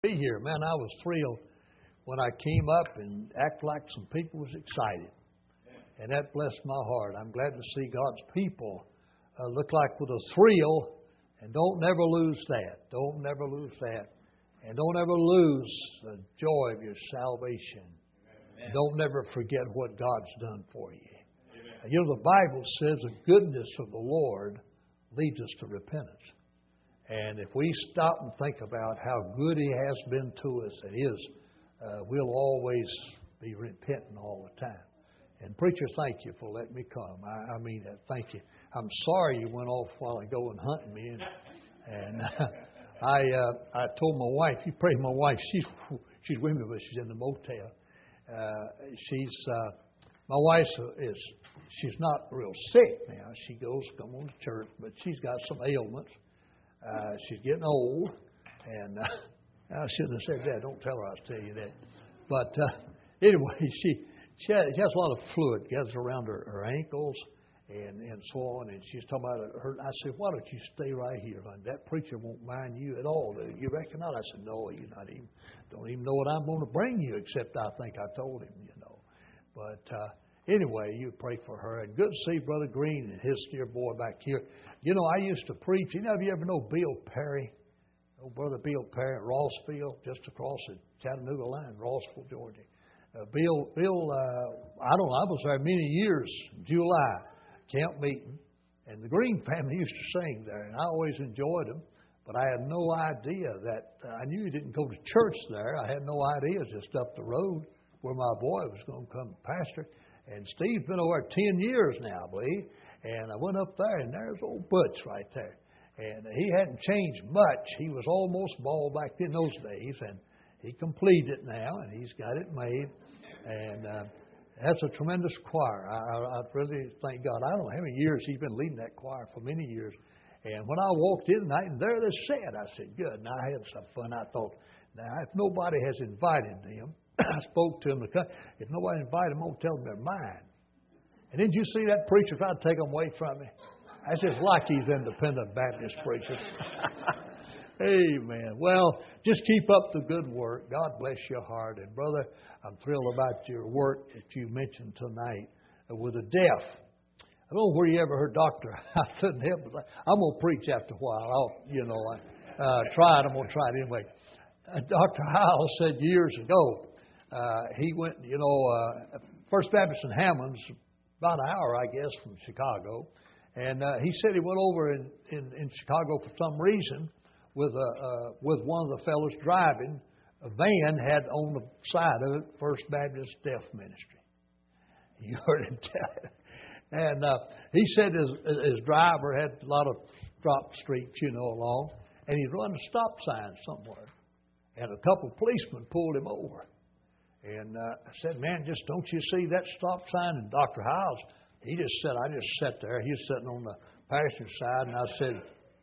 Be here. Man, I was thrilled when I came up and acted like some people was excited. And that blessed my heart. I'm glad to see God's people look like with a thrill, and don't never lose that. Don't never lose that. And don't ever lose the joy of your salvation. Amen. Don't never forget what God's done for you. Amen. You know, the Bible says the goodness of the Lord leads us to repentance. And if we stop and think about how good He has been to us and is, we'll always be repenting all the time. And preacher, thank you for letting me come. I mean that. Thank you. I'm sorry you went off while ago and hunting me. And I told my wife, you pray my wife, she's with me, but she's in the motel. My wife she's not real sick now. She come on to church, but she's got some ailments. She's getting old, and I shouldn't have said that. Don't tell her I was telling you that. But anyway, she has a lot of fluid gathers around her ankles and so on. And she's talking about her. I said, why don't you stay right here? That preacher won't mind you at all. Do you reckon not? I said, no, you don't even know what I'm going to bring you, except I think I told him, But anyway, you pray for her. And good to see Brother Green and his dear boy back here. I used to preach. Have you ever know Bill Perry? Old Brother Bill Perry at Rossville, just across the Chattanooga line, Rossville, Georgia. Bill, I don't know, I was there many years, July, camp meeting. And the Green family used to sing there, and I always enjoyed them. But I had no idea that, I knew he didn't go to church there. I had no idea, it was just up the road where my boy was going to come pastor. And Steve's been over 10 years now, I believe. And I went up there, and there's old Butch right there. And he hadn't changed much. He was almost bald back in those days, and he completed it now, and he's got it made. And that's a tremendous choir. I really thank God. I don't know how many years he's been leading that choir, for many years. And when I walked in tonight, and there they sat, I said, good. Now, I had some fun. I thought, now, if nobody has invited them, I spoke to them. If nobody invited them, I'm going to tell them they're mine. And didn't you see that preacher try to take them away from me? That's just like these independent Baptist preachers. Amen. Well, just keep up the good work. God bless your heart. And brother, I'm thrilled about your work that you mentioned tonight with the deaf. I don't know where you ever heard Dr. I couldn't help it. I'm going to preach after a while. Try it. I'm going to try it anyway. Dr. Howell said years ago, he went, First Baptist in Hammond's about an hour, I guess, from Chicago. And he said he went over in Chicago for some reason with one of the fellows driving. A van had on the side of it First Baptist Deaf Ministry. You heard him tell it. And he said his driver had a lot of drop streets, along. And he's running a stop sign somewhere. And a couple of policemen pulled him over. And I said, man, just don't you see that stop sign? And Dr. Howes, I just sat there. He was sitting on the passenger side, and I said,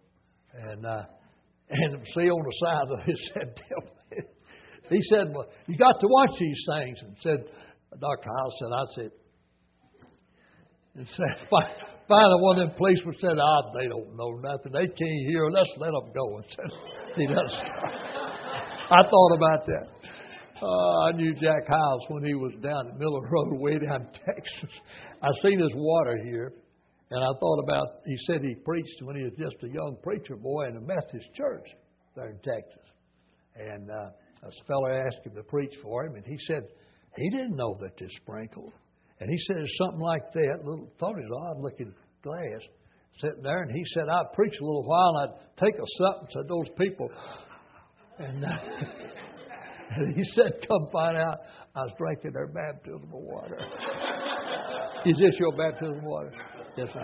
and see on the side of it said, he said, well, you got to watch these things. And said, Dr. Howes said, finally one of them policemen said, they don't know nothing. They can't hear. Let's let them go. And said, see, I thought about that. I knew Jack Howes when he was down at Miller Road way down in Texas. I seen his water here, and I thought about, he said he preached when he was just a young preacher boy in a Methodist church there in Texas. And a fellow asked him to preach for him, and he said he didn't know that they sprinkled. And he said something like that, thought it was odd-looking glass, sitting there, and he said, I'd preach a little while, and I'd take a sup and said, those people, and he said, come find out I was drinking their baptismal water. Is this your baptismal water? Yes, I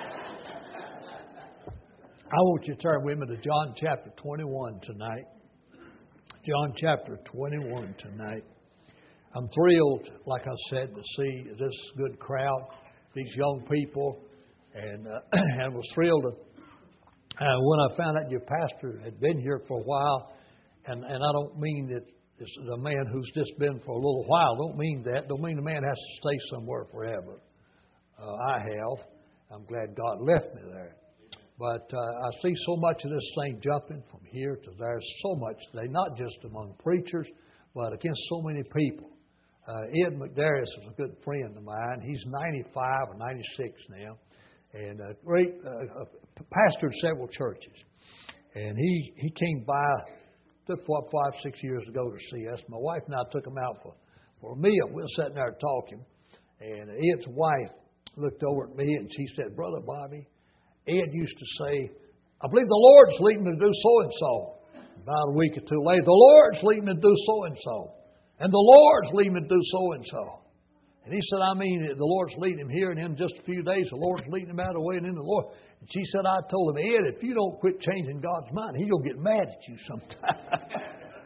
want you to turn with me to John chapter 21 tonight. John chapter 21 tonight. I'm thrilled, like I said, to see this good crowd, these young people, and I was thrilled when I found out your pastor had been here for a while, and I don't mean that this is a man who's just been for a little while. Don't mean that. Don't mean the man has to stay somewhere forever. I have. I'm glad God left me there. But I see so much of this thing jumping from here to there, so much today, not just among preachers, but against so many people. Ed McDarius is a good friend of mine. He's 95 or 96 now, and a great pastored several churches. And he came by 5, 6 years ago to see us. My wife and I took him out for a meal. We were sitting there talking, and Ed's wife looked over at me and she said, "Brother Bobby, Ed used to say, I believe the Lord's leading me to do so-and-so." About a week or two later, "The Lord's leading me to do so-and-so. And the Lord's leading me to do so-and-so." And he said, "I mean, the Lord's leading him here, and in just a few days, the Lord's leading him out of the way and in the Lord." And she said, "I told him, Ed, if you don't quit changing God's mind, He'll get mad at you sometime."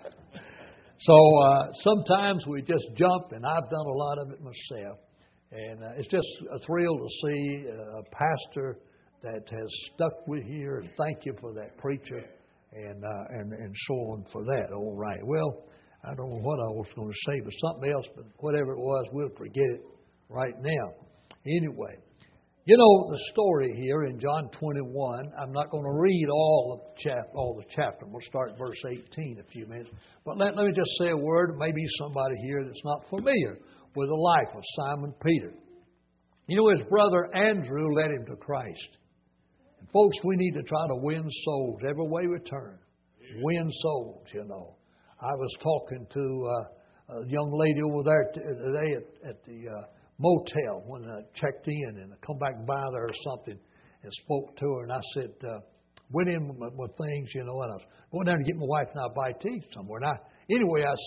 So sometimes we just jump, and I've done a lot of it myself. And it's just a thrill to see a pastor that has stuck with you, and thank you for that preacher, and so on for that. All right. Well, I don't know what I was going to say, but something else, but whatever it was, we'll forget it right now. Anyway, you know the story here in John 21. I'm not going to read all the chapter. We'll start verse 18 in a few minutes. But let me just say a word. Maybe somebody here that's not familiar with the life of Simon Peter. You know, his brother Andrew led him to Christ. And folks, we need to try to win souls every way we turn. Win souls, you know. I was talking to a young lady over there today at the motel when I checked in, and I come back by there or something and spoke to her, and I said, went in with things, you know, and I was going down to get my wife and I a bite to eat somewhere. And anyway, I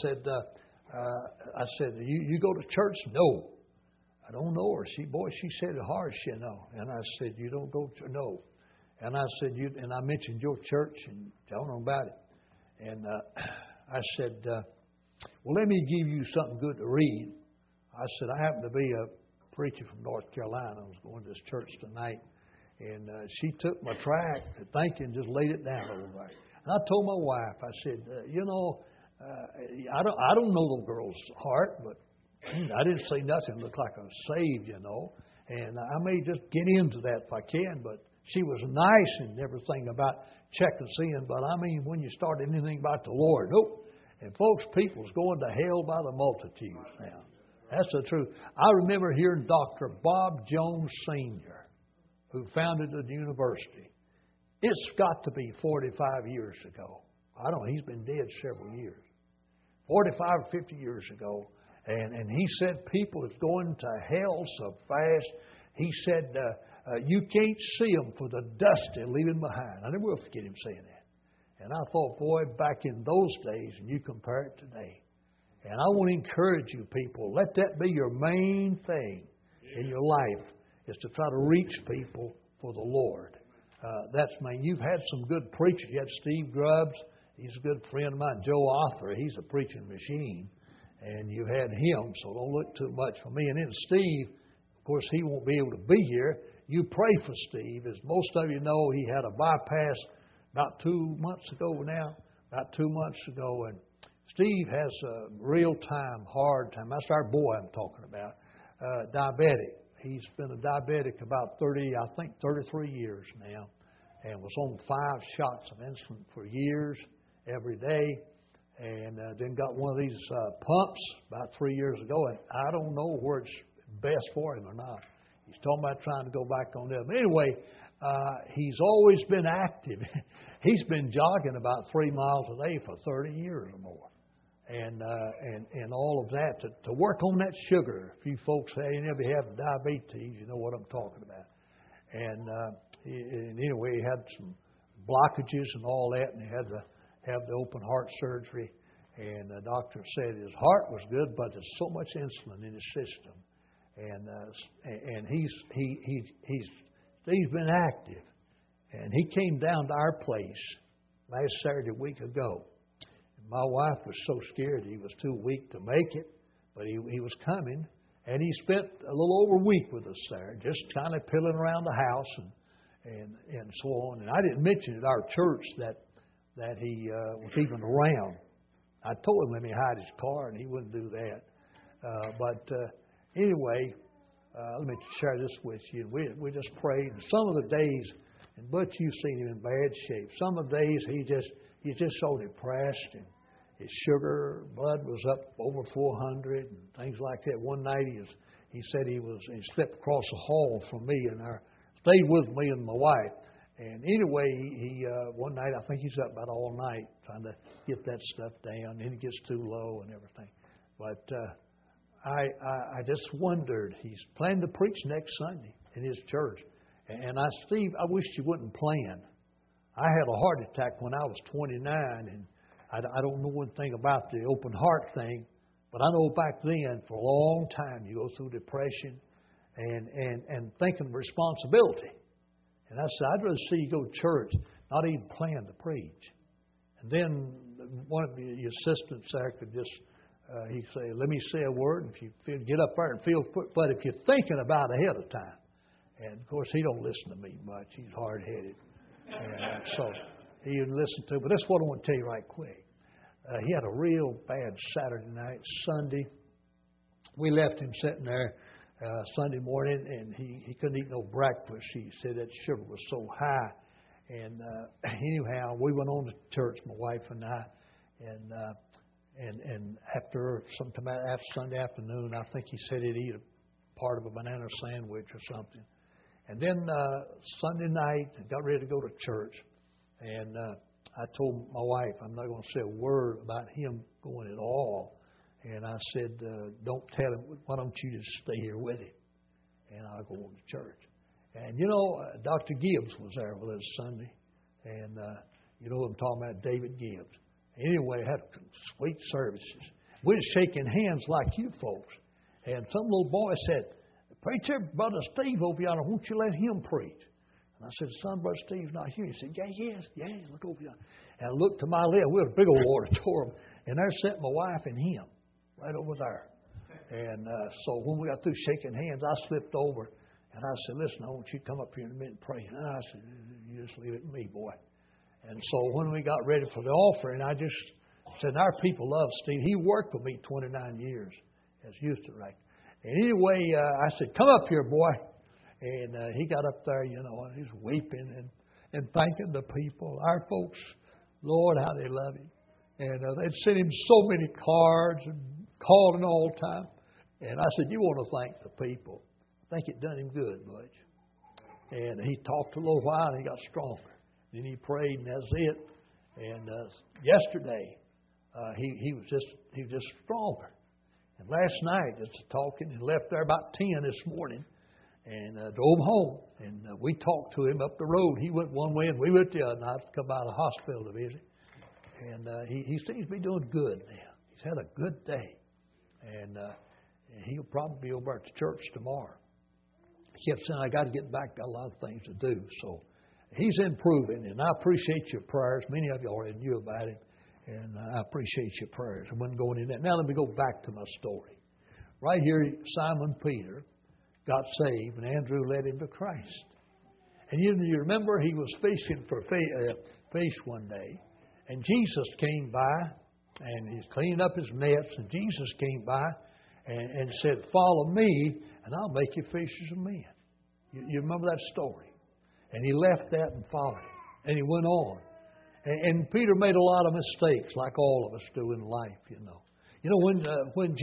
said, you go to church? "No, I don't know her." She said it harsh, you know. And I said, "You don't go to?" "No." And I said, and I mentioned your church and told her about it. And I said, "Well, let me give you something good to read." I said, "I happen to be a preacher from North Carolina. I was going to this church tonight." And she took my tract, thank you, and just laid it down over there. And I told my wife, I said, I don't know the girl's heart, but I didn't say nothing looked like I was saved, you know. And I may just get into that if I can, but she was nice and everything about checking sin. But I mean, when you start anything about the Lord, nope. And folks, people's going to hell by the multitudes now. That's the truth. I remember hearing Dr. Bob Jones Sr., who founded the university. It's got to be 45 years ago. I don't know, he's been dead several years. 45 or 50 years ago. And he said people is going to hell so fast. He said you can't see them for the dust they're leaving behind. I never will forget him saying that. And I thought, boy, back in those days, and you compare it today. And I want to encourage you people, let that be your main thing in your life, is to try to reach people for the Lord. That's main. You've had some good preachers. You had Steve Grubbs. He's a good friend of mine. Joe Arthur, he's a preaching machine. And you had him, so don't look too much for me. And then Steve, of course, he won't be able to be here. You pray for Steve. As most of you know, he had a bypass about 2 months ago now. About 2 months ago. And Steve has a real-time, hard time. That's our boy I'm talking about. Diabetic. He's been a diabetic about 33 years now. And was on 5 shots of insulin for years, every day. And then got one of these pumps about 3 years ago. And I don't know where it's best for him or not. He's talking about trying to go back on that. But anyway, he's always been active. He's been jogging about 3 miles a day for 30 years or more. And all of that to work on that sugar. If you folks any of you have diabetes, you know what I'm talking about. And anyway, he had some blockages and all that, and he had to have the open heart surgery. And the doctor said his heart was good, but there's so much insulin in his system. And he's been active. And he came down to our place last Saturday a week ago. My wife was so scared he was too weak to make it, but he was coming. And he spent a little over a week with us there, just kind of pilling around the house and so on. And I didn't mention at our church that he was even around. I told him let me hide his car, and he wouldn't do that. But anyway, let me share this with you. We just prayed. Some of the days, And Butch, you've seen him in bad shape. Some of the days he's just so depressed, and his sugar, blood was up over 400 and things like that. One night he said he slept across the hall from me and stayed with me and my wife. And anyway, he one night, I think he's up about all night trying to get that stuff down. Then he gets too low and everything. But I just wondered, he's planning to preach next Sunday in his church. And Steve, I wish you wouldn't plan. I had a heart attack when I was 29, and I don't know anything about the open heart thing, but I know back then, for a long time, you go through depression and thinking of responsibility. And I said, I'd rather see you go to church, not even plan to preach. And then one of the assistants there could just, he'd say, let me say a word, and if you feel, get up there and feel, but if you're thinking about it ahead of time. And of course, he don't listen to me much. He's hard-headed. And so he would listen to, but that's what I want to tell you right quick. He had a real bad Saturday night. Sunday, we left him sitting there Sunday morning, and he couldn't eat no breakfast. He said that sugar was so high. And anyhow, we went on to church, my wife and I, and after sometime after Sunday afternoon, I think he said he'd eat a part of a banana sandwich or something. And then Sunday night, I got ready to go to church, and I told my wife, I'm not going to say a word about him going at all. And I said, don't tell him, why don't you just stay here with him? And I'll go on to church. And you know, Dr. Gibbs was there with us Sunday. And you know what I'm talking about, David Gibbs. Anyway, had sweet services. We was shaking hands like you folks. And some little boy said, Preacher, Brother Steve over yonder, won't you let him preach? And I said, Son, Brother Steve's not here. He said, yeah, look over yonder. And I looked to my left. We had a big old auditorium. And there sat my wife and him right over there. And so when we got through shaking hands, I slipped over. And I said, listen, I want you to come up here in a minute and pray. And I said, you just leave it to me, boy. And so when we got ready for the offering, I just said, our people love Steve. He worked with me 29 years as youth director. And anyway, I said, come up here, boy. And he got up there, you know, and he's weeping and thanking the people. Our folks, Lord, how they love him. And they'd sent him so many cards and calling all the time. And I said, you want to thank the people. I think it done him good, Butch. And he talked a little while and he got stronger. Then he prayed and that's it. And yesterday, he was just stronger. And last night, just talking, he left there about 10 this morning and drove home. And we talked to him up the road. He went one way and we went the other. And I had to come out of the hospital to visit. And he seems to be doing good now. He's had a good day. And he'll probably be over at the church tomorrow. He kept saying, I got to get back, got a lot of things to do. So he's improving. And I appreciate your prayers. Many of you already knew about him. And I appreciate your prayers. I wasn't going in that. Now let me go back to my story. Right here, Simon Peter got saved, and Andrew led him to Christ. And you remember he was fishing for fish one day, and Jesus came by, and he's cleaning up his nets, and Jesus came by and said, follow me, and I'll make you fishers of men. You remember that story? And he left that and followed him, and he went on. And Peter made a lot of mistakes, like all of us do in life, you know. You know, when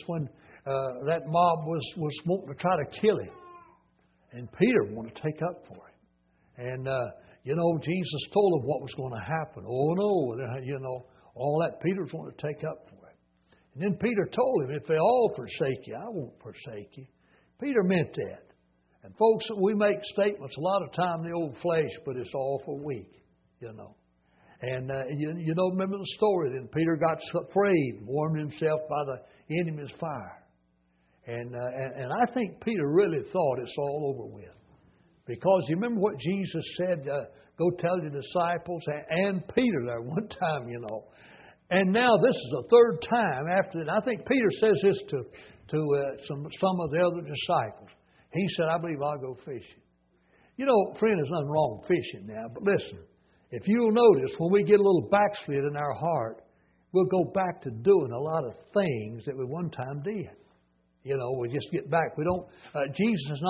that mob was wanting to try to kill him, and Peter wanted to take up for him. And, you know, Jesus told him what was going to happen. Oh, no, you know, all that Peter's wanting to take up for him. And then Peter told him, if they all forsake you, I won't forsake you. Peter meant that. And folks, we make statements a lot of time in the old flesh, but it's awful weak, you know. And you know, remember the story. Then Peter got afraid, warmed himself by the enemy's fire. And I think Peter really thought it's all over with. Because you remember what Jesus said, go tell your disciples, and Peter there one time, you know. And now this is the third time after that. I think Peter says this to some of the other disciples. He said, I believe I'll go fishing. You know, friend, there's nothing wrong with fishing now, but listen. If you'll notice, when we get a little backslid in our heart, we'll go back to doing a lot of things that we one time did. You know, we just get back. We don't. Jesus is not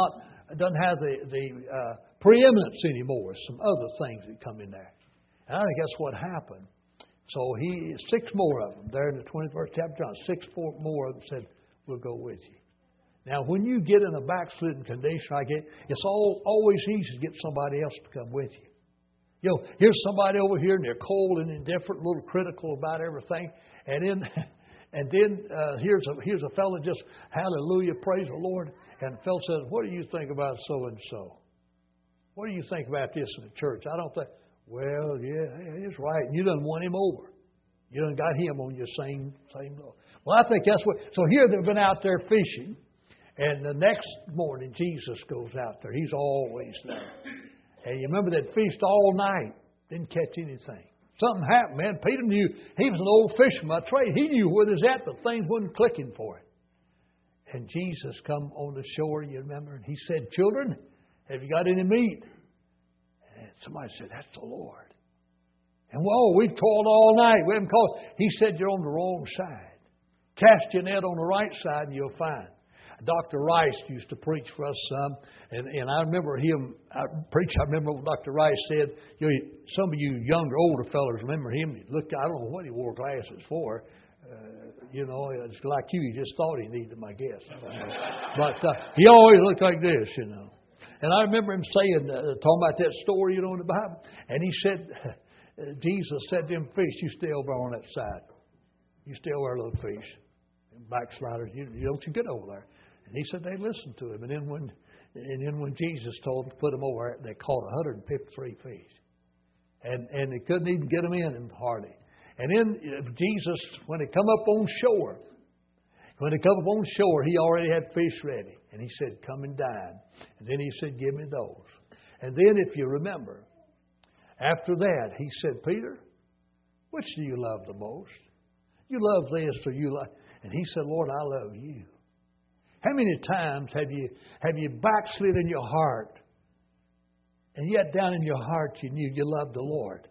doesn't have the preeminence anymore. Some other things that come in there. And I think that's what happened. So 6 more of them, there in the 21st chapter of John, 6 more of them said, we'll go with you. Now, when you get in a backslidden condition like it, it's always easy to get somebody else to come with you. You know, here's somebody over here and they're cold and indifferent, a little critical about everything. And then here's a fellow just, hallelujah, praise the Lord. And the fellow says, what do you think about so-and-so? What do you think about this in the church? I don't think, well, yeah, he's right. And you done won him over. You done got him on your same level. Well, I think that's what, so here they've been out there fishing. And the next morning, Jesus goes out there. He's always there. And you remember they'd fished all night. Didn't catch anything. Something happened, man. Peter knew. He was an old fisherman by trade. He knew where it was at, but things wasn't clicking for him. And Jesus come on the shore, you remember? And he said, children, have you got any meat? And somebody said, that's the Lord. And whoa, we've called all night. We haven't called. He said, you're on the wrong side. Cast your net on the right side and you'll find. Dr. Rice used to preach for us some, and I remember him. I remember what Dr. Rice said. You know, some of you younger, older fellas remember him. He looked. I don't know what he wore glasses for. You know, it's like you. He just thought he needed them, I guess. But he always looked like this, you know. And I remember him saying, talking about that story, you know, in the Bible. And he said, Jesus said to them fish, you stay over on that side. You stay over there, little fish. Backsliders, you don't you get over there. And he said they listened to him. And then when Jesus told them to put them over, they caught 153 fish. And they couldn't even get them in hardly. And then Jesus, when they come up on shore, he already had fish ready. And he said, come and dine. And then he said, give me those. And then if you remember, after that, he said, Peter, which do you love the most? You love this or you love... And he said, Lord, I love you. How many times have you backslid in your heart, and yet down in your heart you knew you loved the Lord?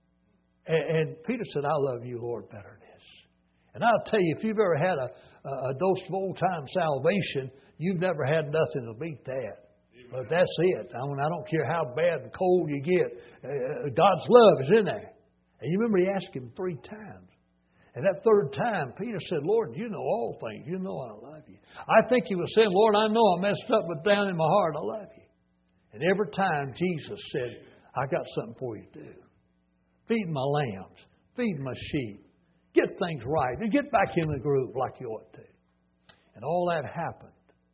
And Peter said, I love you, Lord, better than this. And I'll tell you, if you've ever had a dose of old-time salvation, you've never had nothing to beat that. But that's it. I mean, I don't care how bad and cold you get. God's love is in there. And you remember he asked him 3 times. And that 3rd time, Peter said, Lord, you know all things. You know I love you. I think he was saying, Lord, I know I messed up, but down in my heart, I love you. And every time Jesus said, I got something for you to do. Feed my lambs. Feed my sheep. Get things right. And get back in the groove like you ought to. And all that happened.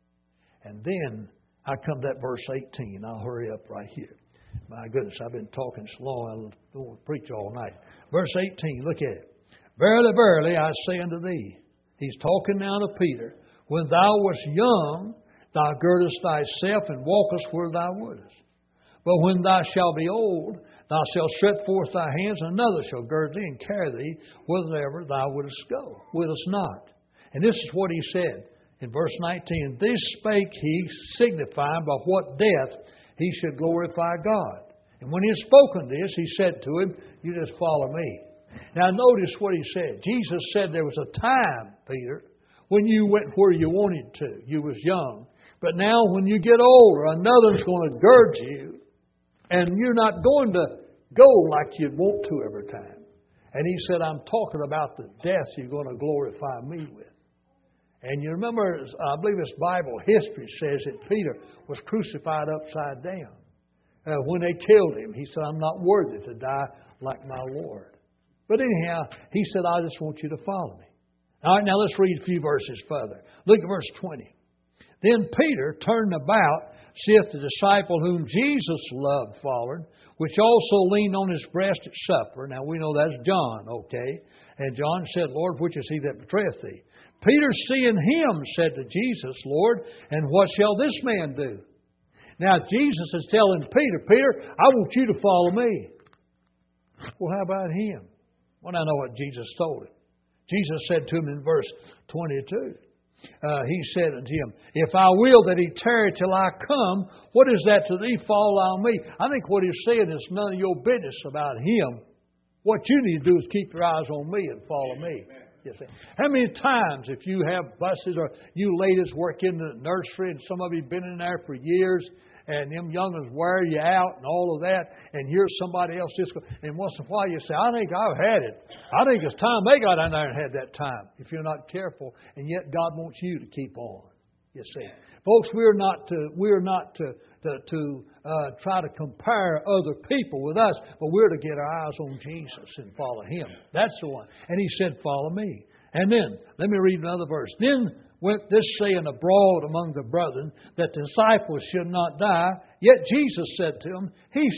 And then I come to that verse 18. I'll hurry up right here. My goodness, I've been talking so long, I don't want to preach all night. Verse 18, look at it. Verily, verily, I say unto thee, he's talking now to Peter, when thou wast young, thou girdest thyself and walkest where thou wouldest. But when thou shalt be old, thou shalt stretch forth thy hands, and another shall gird thee and carry thee whithersoever thou wouldest go. Wouldest not. And this is what he said in verse 19. This spake he, signifying by what death he should glorify God. And when he had spoken this, he said to him, you just follow me. Now notice what he said. Jesus said there was a time, Peter, when you went where you wanted to. You was young. But now when you get older, another's going to gird you. And you're not going to go like you'd want to every time. And he said, I'm talking about the death you're going to glorify me with. And you remember, I believe it's Bible history says that Peter was crucified upside down. When they killed him, he said, I'm not worthy to die like my Lord. But anyhow, he said, I just want you to follow me. All right, now let's read a few verses further. Look at verse 20. Then Peter turned about, seeth the disciple whom Jesus loved following, which also leaned on his breast at supper. Now we know that's John, okay? And John said, Lord, which is he that betrayeth thee? Peter, seeing him, said to Jesus, Lord, and what shall this man do? Now Jesus is telling Peter, Peter, I want you to follow me. Well, how about him? Well, I know what Jesus told him. Jesus said to him in verse 22, he said unto him, if I will that he tarry till I come, what is that to thee? Follow on me. I think what he's saying is none of your business about him. What you need to do is keep your eyes on me and follow me. You see. How many times, if you have buses or you ladies work in the nursery and some of you have been in there for years and them young'uns wear you out and all of that, and here's somebody else just go, and once in a while you say, I think I've had it. I think it's time they got in there and had that time, if you're not careful. And yet God wants you to keep on. You see. Folks, we're not to try to compare other people with us, but we're to get our eyes on Jesus and follow Him. That's the one. And He said, follow me. And then, let me read another verse. Then went this saying abroad among the brethren, that the disciples should not die. Yet Jesus said to him,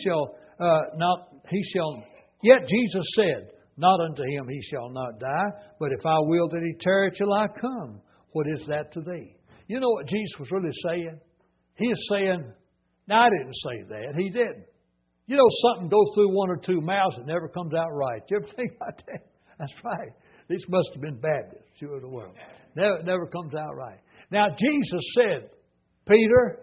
Yet Jesus said, not unto him he shall not die, but if I will that he tarry till I come. What is that to thee? You know what Jesus was really saying? He is saying, now I didn't say that. He didn't. You know, something goes through one or two mouths and never comes out right. You ever think about that? That's right. These must have been Baptists, sure of the world. Never comes out right. Now, Jesus said, Peter,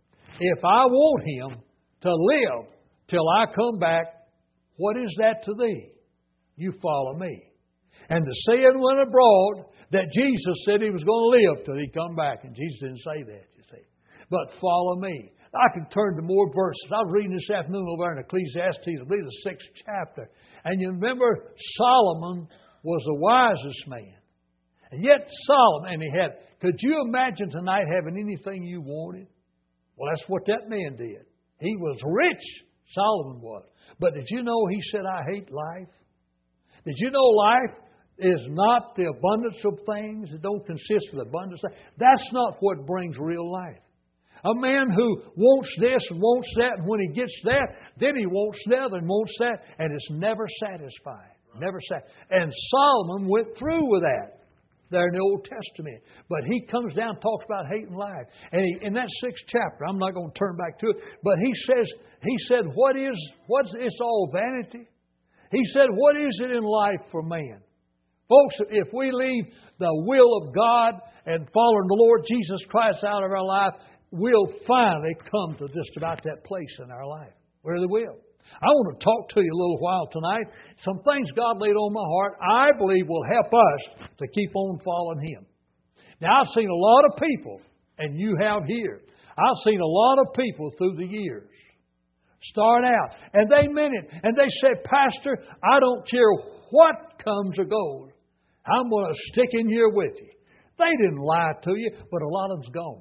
if I want him to live till I come back, what is that to thee? You follow me. And the saying went abroad that Jesus said he was going to live till he come back. And Jesus didn't say that, you see. But follow me. I can turn to more verses. I was reading this afternoon over there in Ecclesiastes, I believe the 6th chapter. And you remember Solomon was the wisest man. And yet Solomon, could you imagine tonight having anything you wanted? Well, that's what that man did. He was rich, Solomon was. But did you know he said, I hate life? Did you know life is not the abundance of things? It don't consist of the abundance of things. That's not what brings real life. A man who wants this and wants that, and when he gets that, then he wants the other and wants that, and it's never satisfied. Never satisfied. And Solomon went through with that there in the Old Testament. But he comes down and talks about hating life. And in that 6th chapter, I'm not going to turn back to it, but he said, what's it's all vanity? He said, what is it in life for man? Folks, if we leave the will of God and following the Lord Jesus Christ out of our life, we'll finally come to just about that place in our life. We really will. I want to talk to you a little while tonight. Some things God laid on my heart I believe will help us to keep on following Him. Now, I've seen a lot of people, and you have here. I've seen a lot of people through the years start out, and they meant it. And they said, Pastor, I don't care what comes or goes. I'm going to stick in here with you. They didn't lie to you, but a lot of them's gone.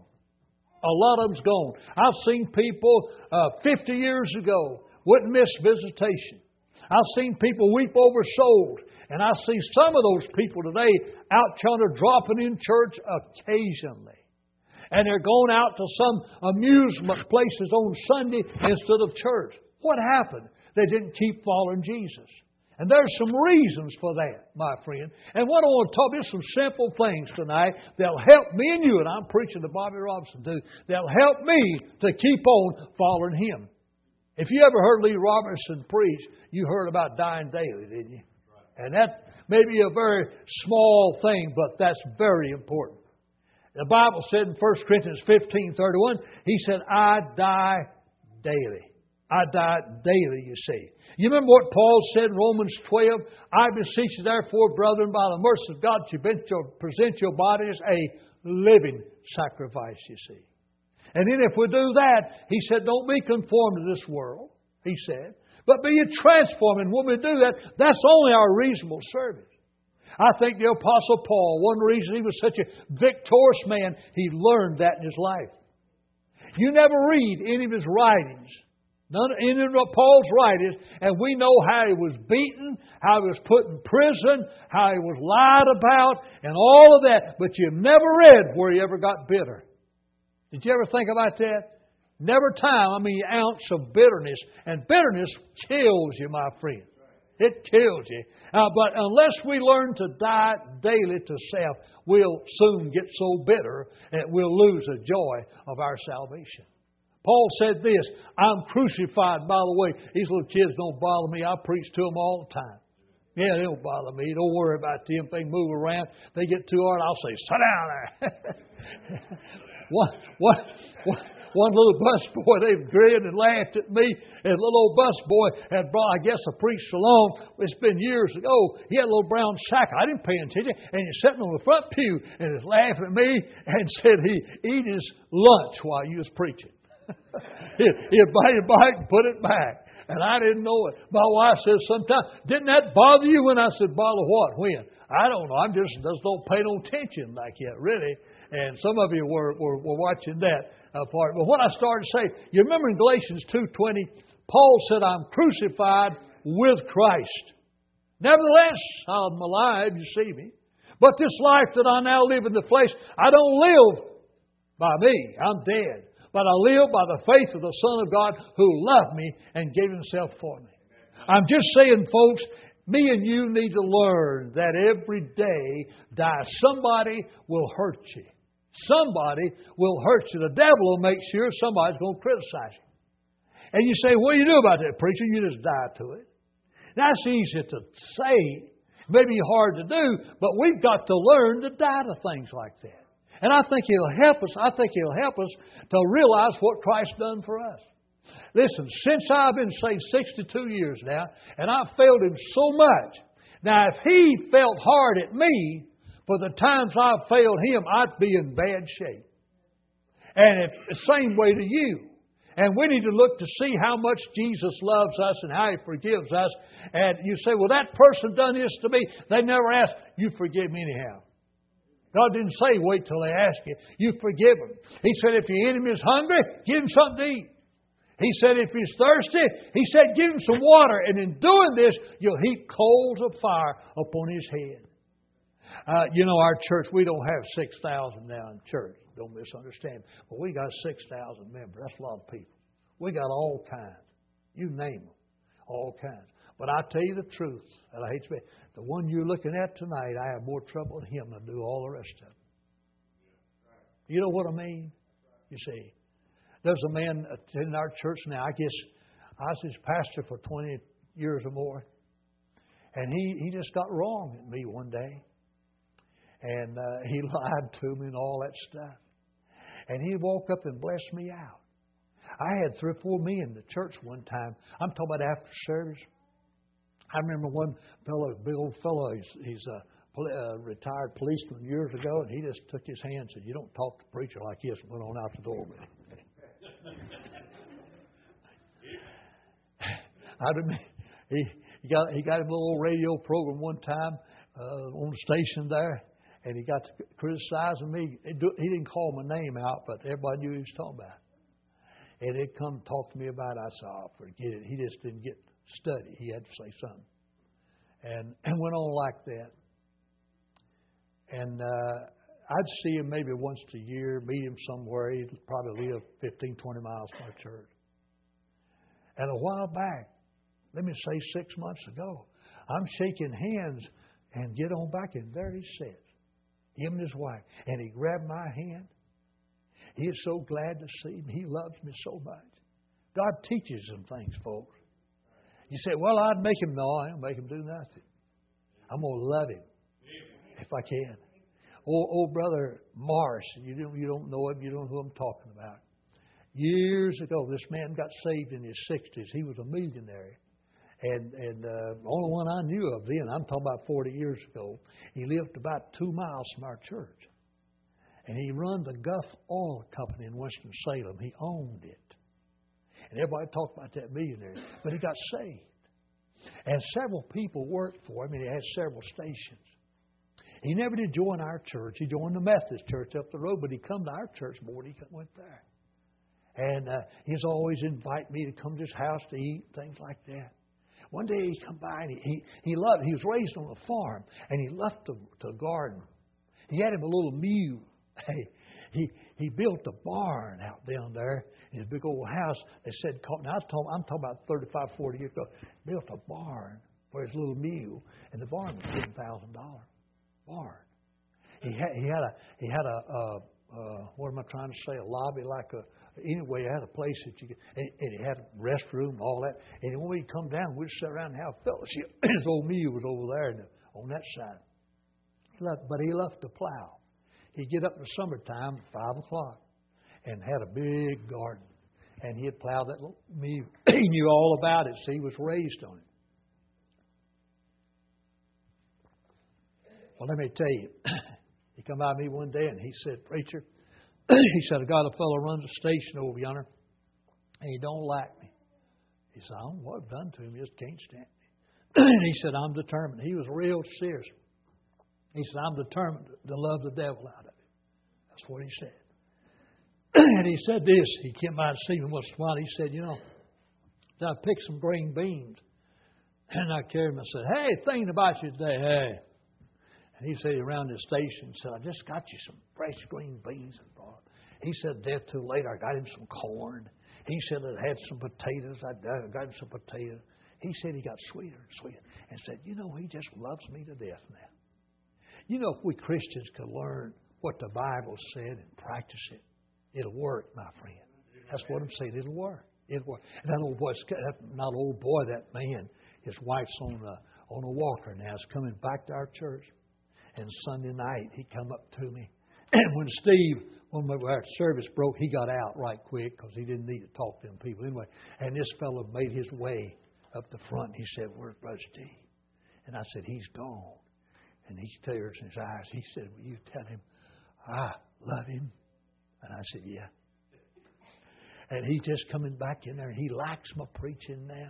A lot of them's gone. I've seen people 50 years ago wouldn't miss visitation. I've seen people weep over souls. And I see some of those people today out yonder dropping in church occasionally. And they're going out to some amusement places on Sunday instead of church. What happened? They didn't keep following Jesus. And there's some reasons for that, my friend. And what I want to talk about is some simple things tonight that'll help me and you, and I'm preaching to Bobby Robinson too, that'll help me to keep on following Him. If you ever heard Lee Robertson preach, you heard about dying daily, didn't you? And that may be a very small thing, but that's very important. The Bible said in 1 Corinthians 15:31, He said, I die daily. I die daily, you see. You remember what Paul said in Romans 12? I beseech you therefore, brethren, by the mercy of God, to present your bodies a living sacrifice, you see. And then if we do that, he said, don't be conformed to this world, he said, but be ye transformed. And when we do that, that's only our reasonable service. I think the Apostle Paul, one reason he was such a victorious man, he learned that in his life. You never read any of his writings, any of Paul's writings, and we know how he was beaten, how he was put in prison, how he was lied about, and all of that. But you've never read where he ever got bitter. Did you ever think about that? Never time, an ounce of bitterness. And bitterness kills you, my friend. It kills you. But unless we learn to die daily to self, we'll soon get so bitter that we'll lose the joy of our salvation. Paul said this, I'm crucified. By the way, these little kids don't bother me. I preach to them all the time. Yeah, they don't bother me. Don't worry about them. If they move around, they get too hard, I'll say, sit down there. one little busboy, they grinned and laughed at me. And the little old busboy had brought, I guess, a preacher along. It's been years ago. He had a little brown sack. I didn't pay attention. And he's sitting on the front pew and was laughing at me and said he eat his lunch while you was preaching. He'd bite it back and put it back. And I didn't know it. My wife says sometimes, didn't that bother you? When I said, bother what? When? I don't know. I'm just don't pay no attention like that, really. And some of you were watching that part. But what I started to say, you remember in Galatians 2:20, Paul said, I'm crucified with Christ. Nevertheless, I'm alive, you see me. But this life that I now live in the flesh, I don't live by me. I'm dead. But I live by the faith of the Son of God who loved me and gave Himself for me. I'm just saying, folks, me and you need to learn that every day somebody will hurt you. Somebody will hurt you. The devil will make sure somebody's going to criticize you. And you say, what do you do about that, preacher? You just die to it. That's easy to say. Maybe hard to do, but we've got to learn to die to things like that. And I think He'll help us. I think He'll help us to realize what Christ's done for us. Listen, since I've been saved 62 years now, and I've failed Him so much. Now, if He felt hard at me for the times I've failed Him, I'd be in bad shape. And it's the same way to you. And we need to look to see how much Jesus loves us and how He forgives us. And you say, well, that person done this to me. They never asked, you forgive me anyhow. God didn't say wait till they ask you. You forgive them. He said if your enemy is hungry, give him something to eat. He said if he's thirsty, He said give him some water. And in doing this, you'll heap coals of fire upon his head. Our church, we don't have 6,000 now in church. Don't misunderstand. But we got 6,000 members. That's a lot of people. We got all kinds. You name them. All kinds. But I tell you the truth, and I hate to be, the one you're looking at tonight, I have more trouble with him than do all the rest of them. You know what I mean? You see, there's a man in our church now. I guess I was his pastor for 20 years or more. And he just got wrong at me one day. And he lied to me and all that stuff. And he woke up and blessed me out. I had 3 or 4 men in the church one time. I'm talking about after service. I remember one fellow, big old fellow, he's a retired policeman years ago, and he just took his hand and said, you don't talk to the preacher like this, and went on out the door with him. I remember he got him a little radio program one time on the station there, and he got to criticizing me. He didn't call my name out, but everybody knew who he was talking about. And he'd come talk to me about it. I said, oh, forget it. He just didn't get study. He had to say something. And went on like that. And I'd see him maybe once a year, meet him somewhere. He'd probably live 15, 20 miles from our church. And a while back, let me say 6 months ago, I'm shaking hands and get on back, and there he sits, him and his wife. And he grabbed my hand. He is so glad to see me. He loves me so much. God teaches him things, folks. You say, well, I'd make him. No, I don't make him do nothing. I'm going to love him if I can. Old brother Morris, you don't know him. You don't know who I'm talking about. Years ago, this man got saved in his 60s. He was a millionaire. And the only one I knew of then, I'm talking about 40 years ago, he lived about 2 miles from our church. And he run the Gulf Oil Company in Winston-Salem. He owned it. And everybody talked about that millionaire. But he got saved. And several people worked for him, and he had several stations. He never did join our church. He joined the Methodist church up the road, but he come to our church more than he went there. And he's always invite me to come to his house to eat, things like that. One day he come by, and he was raised on a farm, and he loved the garden. He had him a little mule. Hey, he built a barn out down there in his big old house. They said, now I'm talking about 35, 40 years ago. Built a barn for his little mule, and the barn was $10,000 barn. He had a what am I trying to say? A lobby like a. Anyway, he had a place that you could, and he had a restroom and all that. And when we'd come down, we'd sit around and have fellowship. His old mule was over there on that side. But he loved to plow. He'd get up in the summertime at 5 o'clock. and had a big garden. And he'd plow that little meal. He knew all about it, so he was raised on it. Well, let me tell you, he come by me one day and he said, "Preacher," he said, "I got a fellow runs a station over yonder, and he don't like me." He said, "I don't know what I've done to him, he just can't stand me." And he said, "I'm determined." He was real serious. He said, "I'm determined to love the devil out of him." That's what he said. And he said this, he came by and see me once in a while. He said, I picked some green beans. And I carried him and said, "Hey, thinking about you today, hey." And he said, around the station, he said, "I just got you some fresh green beans." He said, "Day or two later, I got him some corn." He said, "I had some potatoes. I got him some potatoes." He said he got sweeter and sweeter. And said, he just loves me to death now. If we Christians could learn what the Bible said and practice it, it'll work, my friend. That's what I'm saying. It'll work. It'll work. And that old boy, that man, his wife's on a walker now. Is coming back to our church. And Sunday night, he come up to me. And when our service broke, he got out right quick because he didn't need to talk to them people anyway. And this fellow made his way up the front. He said, "Where's Brother Steve?" And I said, "He's gone." And he tears in his eyes. He said, "Will you tell him I love him?" And I said, "Yeah." And he just coming back in there. And he likes my preaching now.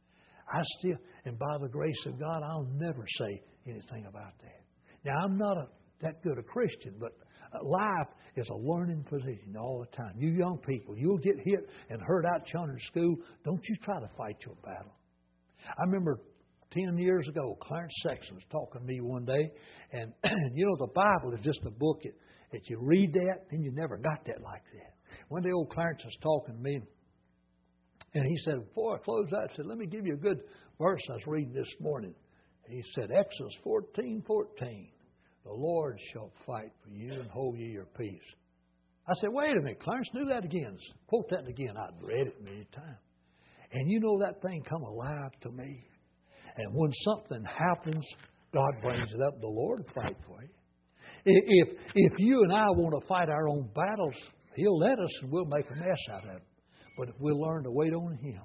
And by the grace of God, I'll never say anything about that. Now, I'm not that good a Christian, but life is a learning position all the time. You young people, you'll get hit and hurt out yonder in school. Don't you try to fight your battle. I remember 10 years ago, Clarence Sexton was talking to me one day. And the Bible is just a book that you read that, and you never got that like that. One day, old Clarence was talking to me, and he said, before I close out, I said, "Let me give you a good verse I was reading this morning." And he said, Exodus 14:14, "The Lord shall fight for you and hold you your peace." I said, "Wait a minute, Clarence, do that again. Quote that again." I'd read it many times. And that thing come alive to me. And when something happens, God brings it up. The Lord will fight for you. If you and I want to fight our own battles, He'll let us and we'll make a mess out of it. But if we'll learn to wait on Him,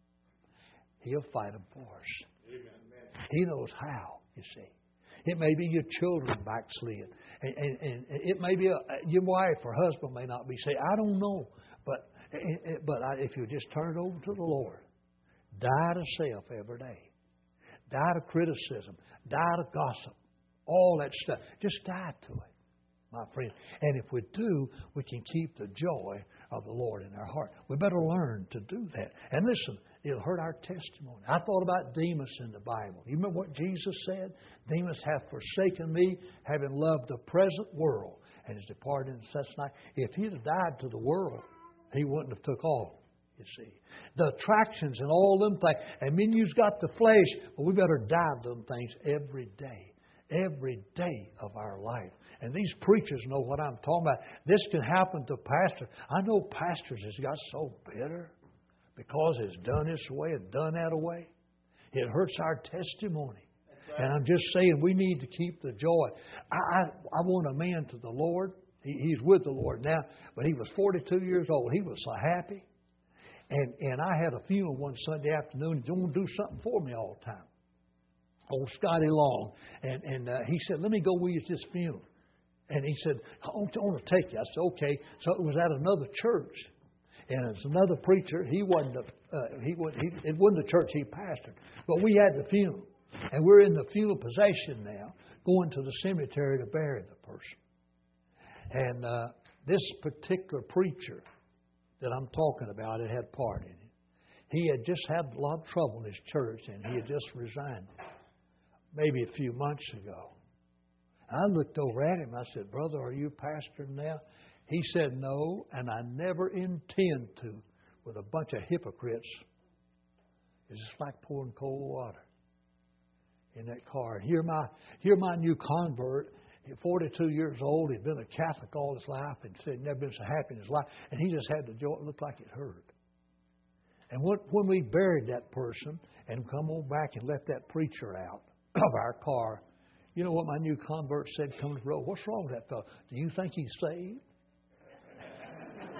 He'll fight them for us. Amen. He knows how, you see. It may be your children backslid. And it may be your wife or husband may not be saved. I don't know. But if you just turn it over to the Lord, die to self every day. Die to criticism. Die to gossip. All that stuff. Just die to it, my friend. And if we do, we can keep the joy of the Lord in our heart. We better learn to do that. And listen, it'll hurt our testimony. I thought about Demas in the Bible. You remember what Jesus said? "Demas hath forsaken me, having loved the present world, and is departed in such night." If he'd have died to the world, he wouldn't have took off, you see. The attractions and all them things. And then you've got the flesh, but we better die to them things every day. Every day of our life. And these preachers know what I'm talking about. This can happen to pastors. I know pastors has got so bitter because it's done this way and done that way. It hurts our testimony. Right. And I'm just saying we need to keep the joy. I want a man to the Lord. He's with the Lord now, but he was 42 years old. He was so happy. And I had a funeral one Sunday afternoon. He wanted to do something for me all the time. Old Scotty Long. And he said, "Let me go with you to this funeral." And he said, I want to take you. I said, "Okay." So it was at another church. And it's another preacher. It wasn't the church he pastored. But we had the funeral. And we're in the funeral procession now, going to the cemetery to bury the person. And this particular preacher that I'm talking about, it had part in it. He had just had a lot of trouble in his church, and he had just resigned maybe a few months ago. I looked over at him. I said, "Brother, are you pastoring now?" He said, "No, and I never intend to with a bunch of hypocrites." It's just like pouring cold water in that car. Here my new convert, 42 years old. He'd been a Catholic all his life and said he'd never been so happy in his life. And he just had the joy. It looked like it hurt. And when we buried that person and come on back and let that preacher out of our car, you know what my new convert said coming to the road? "What's wrong with that fellow? Do you think he's saved?"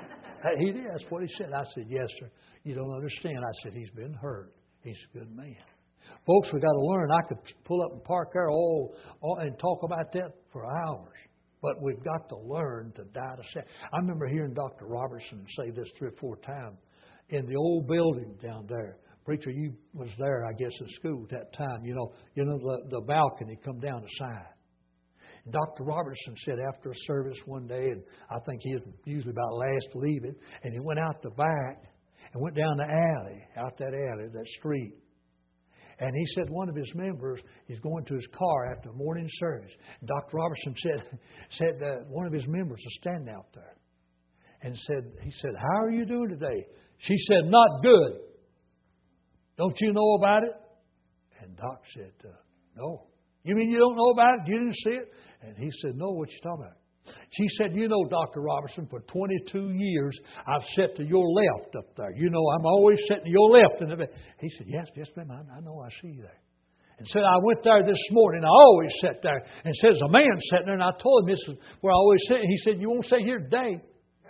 He did. That's what he said. I said, yes, sir. You don't understand. I said, he's been hurt. He's a good man. Folks, we've got to learn. I could pull up and park there all and talk about that for hours. But we've got to learn to die to self. I remember hearing Dr. Robertson say this 3 or 4 times in the old building down there. Preacher, you was there, I guess, in school at that time. You know the balcony come down the side. And Dr. Robertson said after a service one day, and I think he was usually about last to leave it, and he went out the back and went down the alley, that street. And he said one of his members is going to his car after morning service. And Dr. Robertson said one of his members was standing out there. And he said, how are you doing today? She said, not good. Don't you know about it? And Doc said, no. You mean you don't know about it? You didn't see it? And he said, no, what you talking about? She said, you know, Dr. Robertson, for 22 years, I've sat to your left up there. You know, I'm always sitting to your left. He said, yes, ma'am, I know I see you there. And said, I went there this morning. I always sat there. And says, a man sitting there. And I told him, this is where I always sit. He said, you won't sit here today.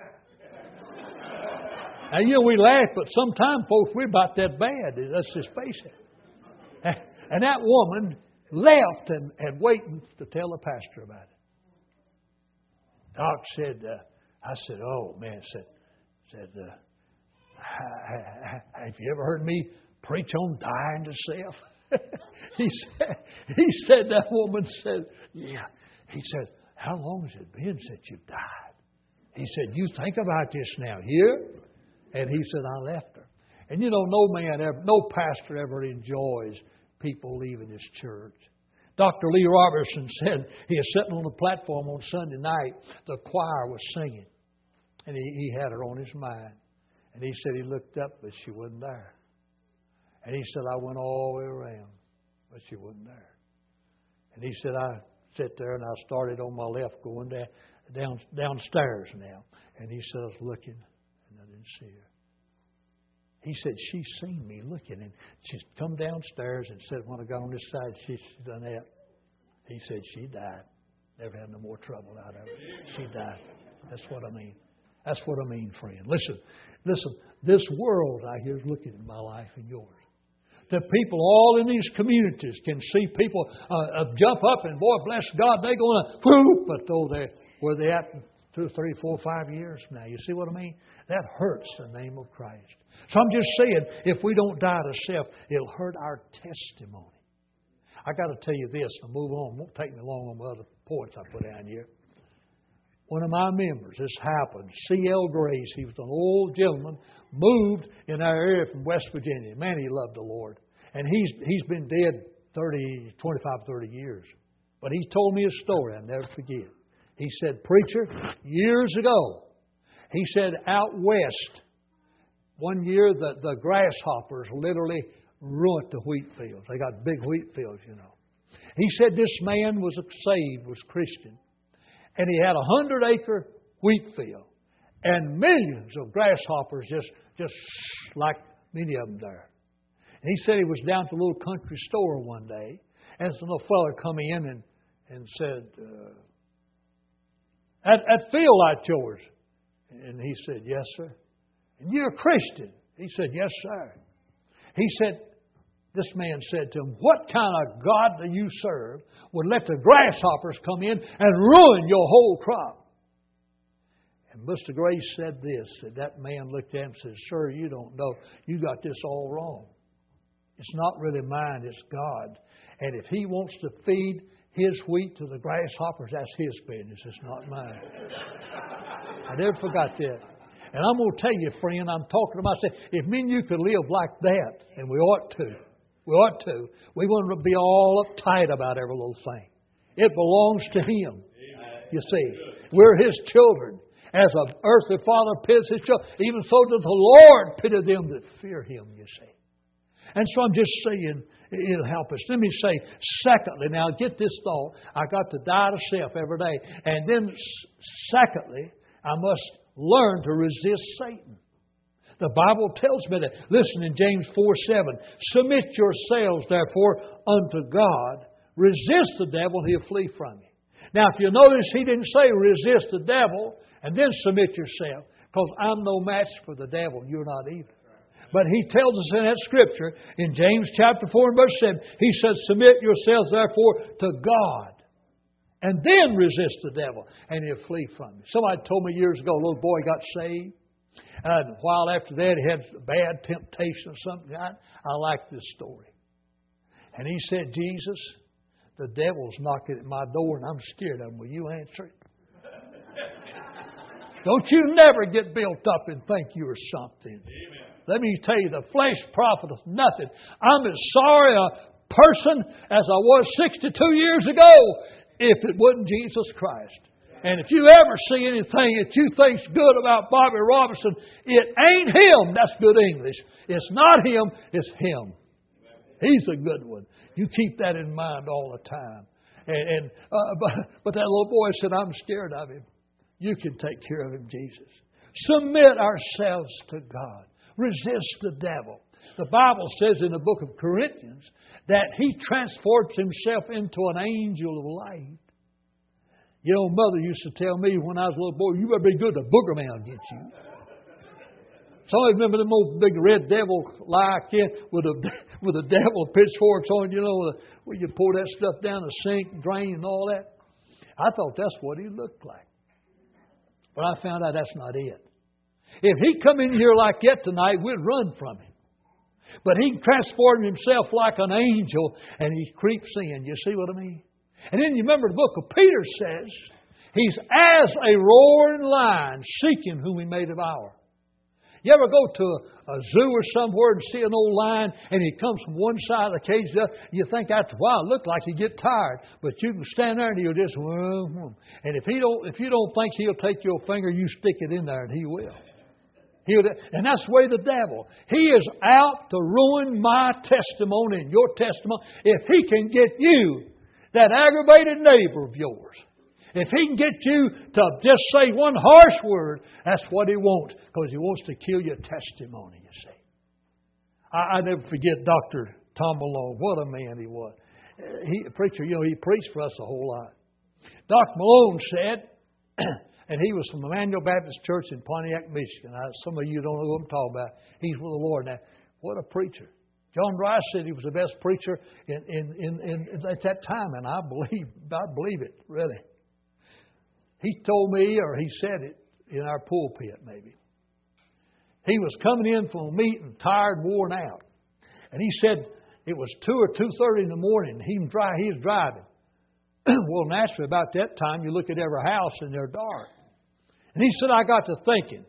Now, you know, we laugh, but sometimes, folks, we're about that bad. Let's just face it. And that woman left and waiting to tell the pastor about it. Doc said, I said, oh, man, said, have you ever heard me preach on dying to self? He said, that woman said, yeah. He said, how long has it been since you've died? He said, you think about this now, here? And he said, I left her. And you know, no pastor ever enjoys people leaving his church. Dr. Lee Robertson said he was sitting on the platform on Sunday night. The choir was singing. And he had her on his mind. And he said he looked up, but she wasn't there. And he said, I went all the way around, but she wasn't there. And he said, I sat there and I started on my left going downstairs now. And he said, I was looking and I didn't see her. He said, she seen me looking, and she's come downstairs and said, when I got on this side, she done that. He said, she died. Never had no more trouble out of her. She died. That's what I mean. That's what I mean, friend. Listen. This world out here is looking at my life and yours. The people all in these communities can see people jump up and, boy, bless God, they're going to whoop, but though where they at 2, 3, 4, 5 years from now. You see what I mean? That hurts the name of Christ. So I'm just saying, if we don't die to self, it'll hurt our testimony. I got to tell you this, and move on. It won't take me long on the other points I put down here. One of my members, this happened, C.L. Grace, he was an old gentleman, moved in our area from West Virginia. Man, he loved the Lord. And he's been dead 25, 30 years. But he told me a story I'll never forget. He said, preacher, years ago, he said, out west, one year the grasshoppers literally ruined the wheat fields. They got big wheat fields, you know. He said this man was saved, was Christian. And he had 100-acre wheat field. And millions of grasshoppers just like many of them there. And he said he was down to a little country store one day. And some little fella come in and said, that field like yours? And he said, yes, sir. And you're a Christian? He said, yes, sir. He said, this man said to him, what kind of God do you serve would let the grasshoppers come in and ruin your whole crop? And Mr. Grace said this. That man looked at him and said, sir, you don't know. You got this all wrong. It's not really mine, it's God. And if He wants to feed His wheat to the grasshoppers, that's His business. It's not mine. I never forgot that. And I'm going to tell you, friend, I'm talking to myself. If me and you could live like that, and we ought to, we wouldn't be all uptight about every little thing. It belongs to Him. You see, we're His children. As an earthly father pities His children, even so does the Lord pity them that fear Him, you see. And so I'm just saying, it'll help us. Let me say, secondly, now get this thought. I got to die to self every day. And then, secondly, I must learn to resist Satan. The Bible tells me that. Listen in James 4:7. Submit yourselves, therefore, unto God. Resist the devil, and he'll flee from you. Now, if you notice, he didn't say resist the devil and then submit yourself. Because I'm no match for the devil. You're not either. But He tells us in that Scripture, in James chapter 4 and verse 7, He says, submit yourselves therefore to God. And then resist the devil, and he'll flee from you. Somebody told me years ago, a little boy got saved. And a while after that, he had a bad temptation or something. I like this story. And he said, Jesus, the devil's knocking at my door, and I'm scared of him. Will you answer it? Don't you never get built up and think you're something. Amen. Let me tell you, the flesh profiteth nothing. I'm as sorry a person as I was 62 years ago if it wasn't Jesus Christ. And if you ever see anything that you think's good about Bobby Robinson, it ain't him. That's good English. It's not him, it's him. He's a good one. You keep that in mind all the time. But that little boy said, I'm scared of him. You can take care of him, Jesus. Submit ourselves to God. Resist the devil. The Bible says in the book of Corinthians that He transports Himself into an angel of light. You know, Mother used to tell me when I was a little boy, you better be good, the booger man will get you. Somebody remember them old big red devil like with the devil pitchforks on, you know, where you pour that stuff down the sink, drain and all that. I thought that's what he looked like. But I found out that's not it. If he come in here like that tonight, we'd run from him. But He transformed Himself like an angel and He creeps in. You see what I mean? And then you remember the book of Peter says, He's as a roaring lion seeking whom He may devour. You ever go to a zoo or somewhere and see an old lion and he comes from one side of the cage, you think after a while it looked like he'd get tired. But you can stand there and he'll just, and if you don't think he'll take your finger, you stick it in there and he will. And that's the way the devil. He is out to ruin my testimony and your testimony. If he can get you, that aggravated neighbor of yours, if he can get you to just say one harsh word, that's what he wants. Because he wants to kill your testimony, you see. I never forget Dr. Tom Malone. What a man he was. He preacher, he preached for us a whole lot. Dr. Malone said, and he was from Emmanuel Baptist Church in Pontiac, Michigan. Some of you don't know who I'm talking about. He's with the Lord now. What a preacher. John Rice said he was the best preacher at that time, and I believe it, really. He told me, or he said it in our pulpit maybe. He was coming in from a meeting, tired, worn out. And he said it was 2 or 2:30 in the morning. He was driving. Well, naturally, about that time, you look at every house and they're dark. And he said, I got to thinking,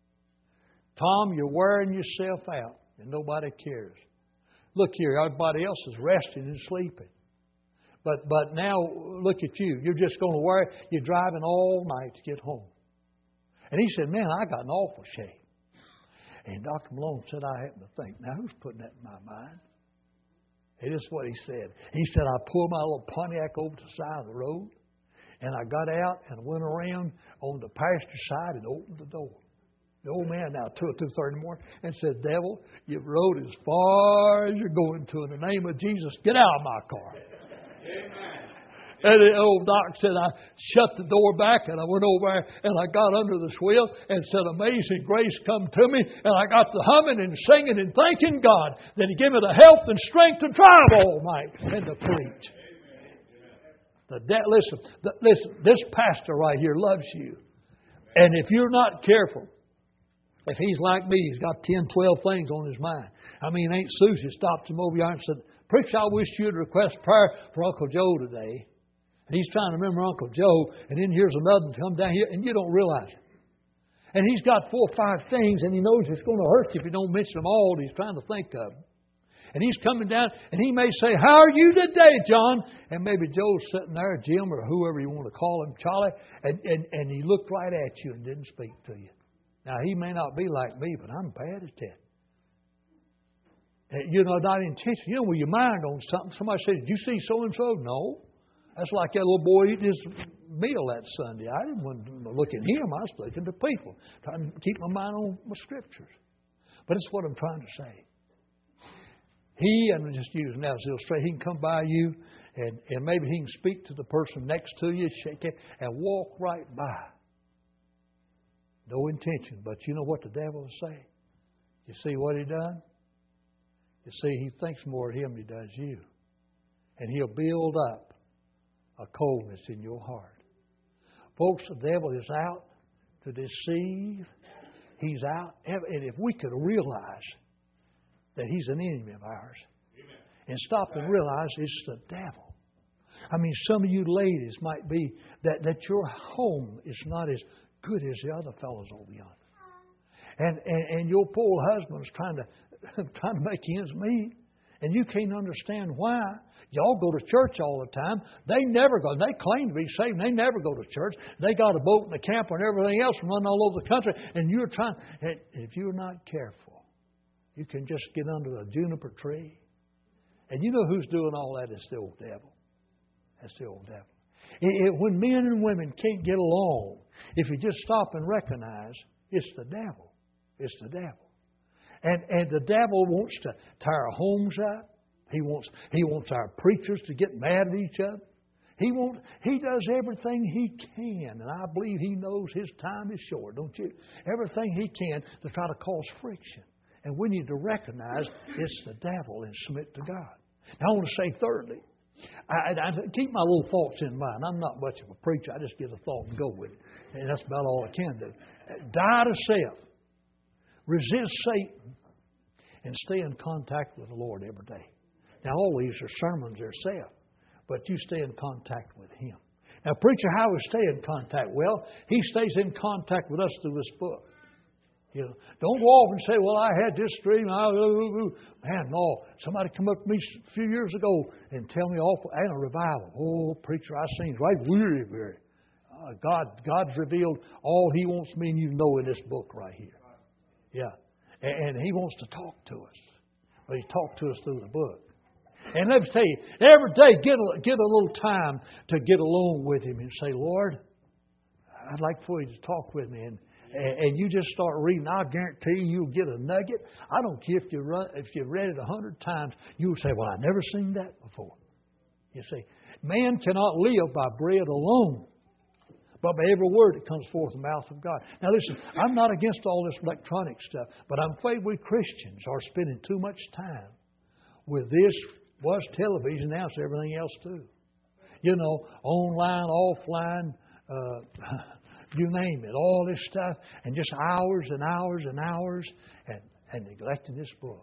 Tom, you're wearing yourself out and nobody cares. Look here, everybody else is resting and sleeping. But now, look at you. You're just going to you're driving all night to get home. And he said, man, I got an awful shame. And Dr. Malone said, I happen to think, now who's putting that in my mind? It is what he said. He said, I pulled my little Pontiac over to the side of the road, and I got out and went around on the passenger side and opened the door. The old man now, 2 or 2:30 in the morning, and said, devil, you've rode as far as you're going to. In the name of Jesus, get out of my car. Amen. And the old doc said, I shut the door back and I went over there and I got under the wheel and said, amazing grace come to me. And I got to humming and singing and thanking God that He gave me the health and strength to drive all night and to preach. Listen, this pastor right here loves you. And if you're not careful, if he's like me, he's got 10, 12 things on his mind. I mean, Aunt Susie stopped him over here and said, Preacher, I wish you'd request prayer for Uncle Joe today. And he's trying to remember Uncle Joe, and then here's another come down here, and you don't realize it. And he's got 4 or 5 things, and he knows it's going to hurt you if you don't mention them all that he's trying to think of. And he's coming down, and he may say, how are you today, John? And maybe Joe's sitting there, Jim, or whoever you want to call him, Charlie, and he looked right at you and didn't speak to you. Now, he may not be like me, but I'm bad at that. Not intentional. When your mind on something, somebody says, did you see so-and-so? No. That's like that little boy eating his meal that Sunday. I didn't want to look at him. I was looking to people. Trying to keep my mind on my scriptures. But it's what I'm trying to say. I'm just using that as an illustration. He can come by you and maybe he can speak to the person next to you, shake it, and walk right by. No intention. But you know what the devil will say? You see what he done? You see, he thinks more of him than he does you. And he'll build up a coldness in your heart. Folks, the devil is out to deceive. He's out. And if we could realize that he's an enemy of ours, amen, and stop and realize it's the devil. I mean, some of you ladies might be that your home is not as good as the other fellows over yonder. And your poor husband's trying to make ends meet. And you can't understand why. Y'all go to church all the time. They never go. They claim to be saved. And they never go to church. They got a boat and a camper and everything else and run all over the country. And you're trying. And if you're not careful, you can just get under a juniper tree. And you know who's doing all that? It's the old devil. That's the old devil. When men and women can't get along, if you just stop and recognize, it's the devil. It's the devil. And the devil wants to tear our homes up. He wants our preachers to get mad at each other. He does everything he can, and I believe he knows his time is short, don't you? Everything he can to try to cause friction. And we need to recognize it's the devil and submit to God. Now I want to say thirdly, I keep my little thoughts in mind. I'm not much of a preacher. I just get a thought and go with it. And that's about all I can do. Die to self. Resist Satan. And stay in contact with the Lord every day. Now, all these are sermons themselves, but you stay in contact with Him. Now, preacher, how we stay in contact? Well, He stays in contact with us through this book. You know, don't go off and say, well, I had this dream. Man, no. Somebody come up to me a few years ago and tell me awful, and a revival. Oh, preacher, I seen right weary. God's revealed all He wants me and you to know in this book right here. Yeah. And He wants to talk to us. But He talked to us through the book. And let me tell you, every day get a little time to get alone with Him and say, Lord, I'd like for You to talk with me. And you just start reading. I guarantee you'll get a nugget. I don't care if you've read it 100 times. You'll say, well, I've never seen that before. You see, man cannot live by bread alone, but by every word that comes forth from the mouth of God. Now listen, I'm not against all this electronic stuff, but I'm afraid we Christians are spending too much time with this. Was television, now it's everything else too. You know, online, offline, you name it, all this stuff, and just hours and hours and hours, and neglecting this book.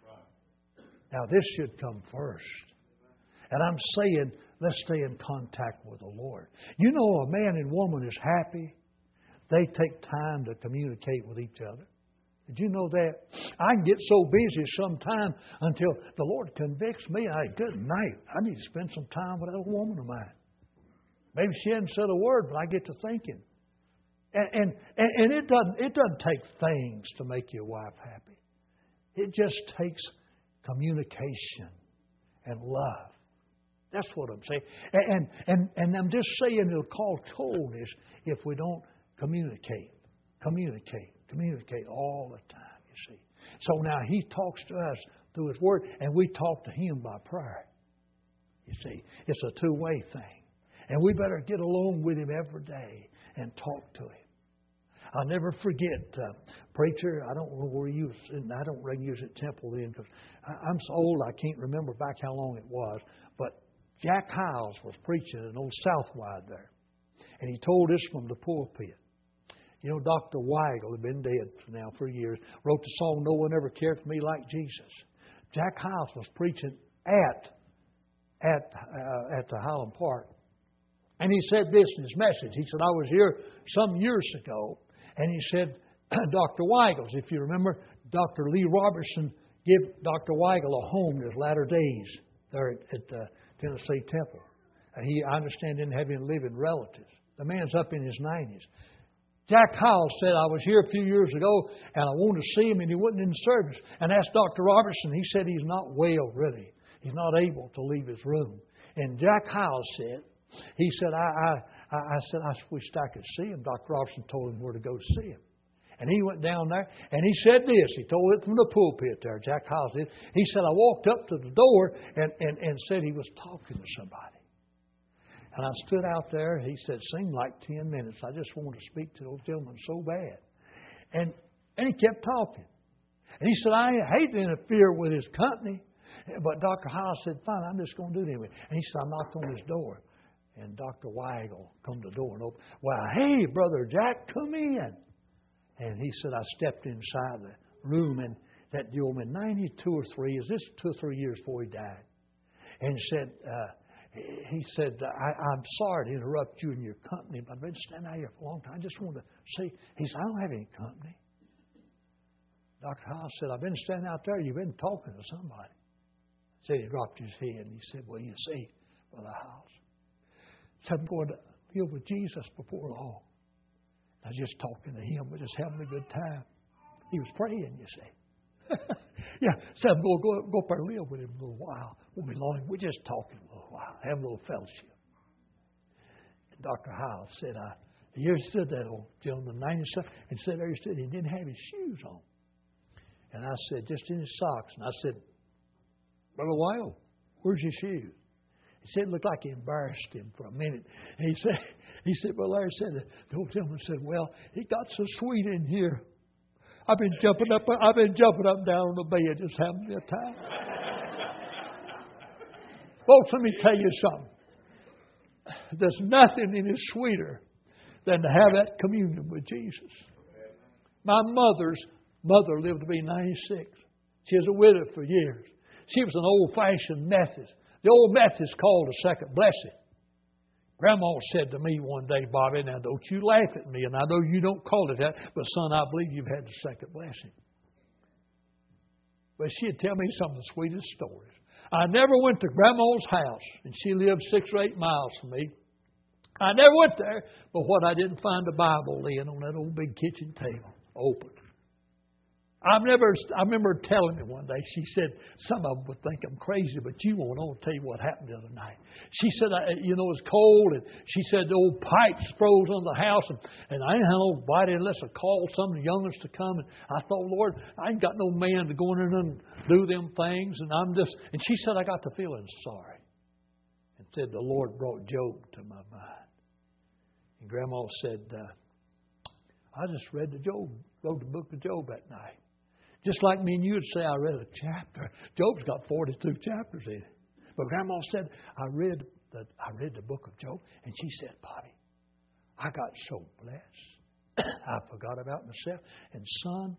Now this should come first. And I'm saying, let's stay in contact with the Lord. You know, a man and woman is happy. They take time to communicate with each other. Did you know that? I can get so busy sometime until the Lord convicts me. Good night. I need to spend some time with that woman of mine. Maybe she hadn't said a word, but I get to thinking. And it doesn't take things to make your wife happy. It just takes communication and love. That's what I'm saying. And I'm just saying it'll cause coldness if we don't communicate all the time, you see. So now He talks to us through His Word, and we talk to Him by prayer. You see, it's a two-way thing. And we better get along with Him every day and talk to Him. I'll never forget, preacher, I don't know where you was, and I don't reckon you was at Temple then, because I'm so old I can't remember back how long it was, but Jack Hyles was preaching in old Southwide there. And he told this from the pulpit. You know, Dr. Weigel had been dead now for years, wrote the song, No One Ever Cared for Me Like Jesus. Jack Hyles was preaching at the Highland Park. And he said this in his message. He said, I was here some years ago, and he said, Dr. Weigels, if you remember, Dr. Lee Robertson gave Dr. Weigel a home in his latter days there at the Tennessee Temple. I understand, didn't have any living relatives. The man's up in his 90s. Jack Hyles said, I was here a few years ago and I wanted to see him and he wasn't in service. And asked Dr. Robertson, he said he's not well, really. He's not able to leave his room. And Jack Hyles said, he said, I wished I could see him. Dr. Robertson told him where to go to see him. And he went down there and he said this. He told it from the pulpit there, Jack Hyles did. He said, I walked up to the door and said he was talking to somebody. And I stood out there. He said, seemed like 10 minutes. I just wanted to speak to those gentlemen so bad. And he kept talking. And he said, I hate to interfere with his company. But Dr. Howell said, fine, I'm just going to do it anyway. And he said, I knocked on his door. And Dr. Weigel come to the door and opened. Well, hey, Brother Jack, come in. And he said, I stepped inside the room, and that gentleman, 92 or 3, is this 2 or 3 years before he died? And said, I'm sorry to interrupt you and your company, but I've been standing out here for a long time. I just wanted to see. He said, I don't have any company. Dr. Howell said, I've been standing out there. You've been talking to somebody. Said he dropped his head and he said, well, you see, Brother Howell, said, I'm going to deal with Jesus before long. I was just talking to him. We're just having a good time. He was praying, you see. Yeah, said, I'm going to go up there and live with him a little while. Won't be long. We're just talking a little while, having a little fellowship. And Dr. Howell said, here stood that old gentleman, 97, and said there he stood. He didn't have his shoes on. And I said, just in his socks. And I said, Brother Weil, where's your shoes? He said it looked like he embarrassed him for a minute. And he said, well, Larry said, the old gentleman said, well, it got so sweet in here. I've been jumping up and down on the bed just having a time. Folks, let me tell you something. There's nothing any sweeter than to have that communion with Jesus. My mother's mother lived to be 96. She was a widow for years. She was an old-fashioned Methodist. The old Methodists called a second blessing. Grandma said to me one day, Bobby, now don't you laugh at me, and I know you don't call it that, but son, I believe you've had the second blessing. But she'd tell me some of the sweetest stories. I never went to Grandma's house, and she lived 6 or 8 miles from me. I never went there, but what I didn't find the Bible laying on that old big kitchen table, open. I remember telling me one day, she said, some of them would think I'm crazy, but you won't. I want to tell you what happened the other night. She said, it's cold, and she said the old pipes froze on the house, and I didn't have nobody unless I called some of the youngers to come, and I thought, Lord, I ain't got no man to go in there and do them things, and she said, I got to feeling sorry, and said, the Lord brought Job to my mind. And Grandma said, I just wrote the book of Job that night. Just like me and you would say, I read a chapter. Job's got 42 chapters in it. But Grandma said, I read the book of Job. And she said, Bobby, I got so blessed. I forgot about myself. And son,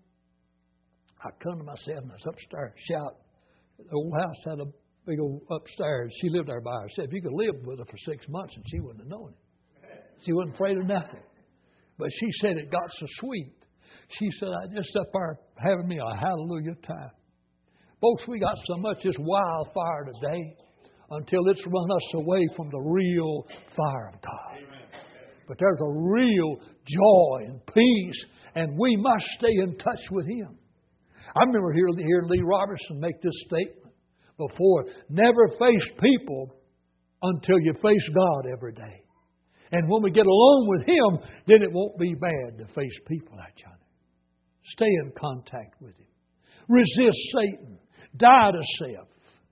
I come to myself and I was upstairs shouting. The old house had a big old upstairs. She lived there by herself. You could live with her for 6 months and she wouldn't have known it. She wasn't afraid of nothing. But she said it got so sweet. She said, I just up there having me a hallelujah time. Folks, we got so much this wildfire today until it's run us away from the real fire of God. Amen. But there's a real joy and peace, and we must stay in touch with Him. I remember hearing Lee Robertson make this statement before. Never face people until you face God every day. And when we get along with Him, then it won't be bad to face people like each other. Stay in contact with Him. Resist Satan. Die to self.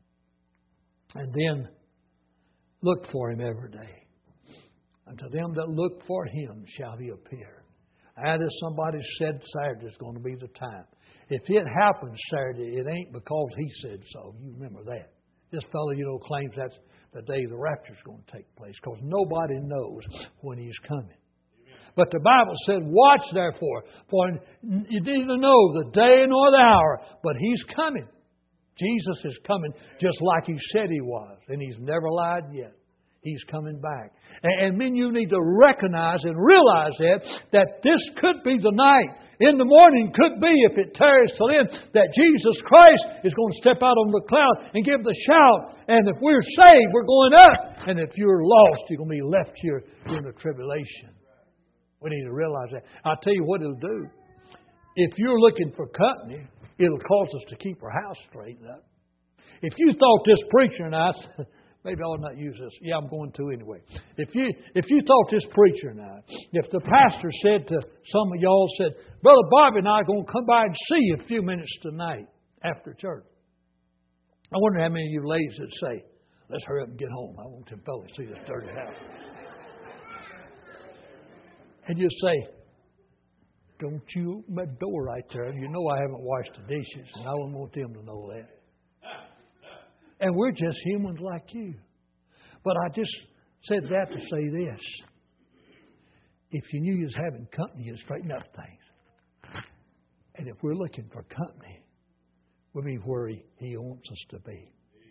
And then look for Him every day. Unto them that look for Him shall He appear. And as somebody said, Saturday is going to be the time. If it happens Saturday, it ain't because he said so. You remember that. This fellow, claims that's the day the rapture is going to take place, because nobody knows when He's coming. But the Bible said, watch therefore, for you neither know the day nor the hour, but He's coming. Jesus is coming just like He said He was, and He's never lied yet. He's coming back. And men, you need to recognize and realize that this could be the night. In the morning could be, if it tarries till then, that Jesus Christ is going to step out on the cloud and give the shout. And if we're saved, we're going up. And if you're lost, you're going to be left here in the tribulation. We need to realize that. I'll tell you what it'll do. If you're looking for company, it'll cause us to keep our house straightened up. If you thought this preacher and I, maybe I ought not use this. Yeah, I'm going to anyway. If you thought this preacher and I, if the pastor said to some of y'all, said, Brother Bobby and I are going to come by and see you a few minutes tonight after church. I wonder how many of you ladies would say, let's hurry up and get home. I want them fellas to see this dirty house. And you say, don't you open that door right there. You know I haven't washed the dishes, and I don't want them to know that. And we're just humans like you. But I just said that to say this. If you knew you was having company, you'd straighten up things. And if we're looking for company, we'll be where He wants us to be.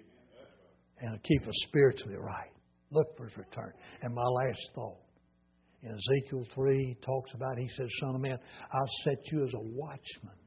And keep us spiritually right. Look for His return. And my last thought. In Ezekiel 3, He talks about, He says, Son of man, I'll set you as a watchman.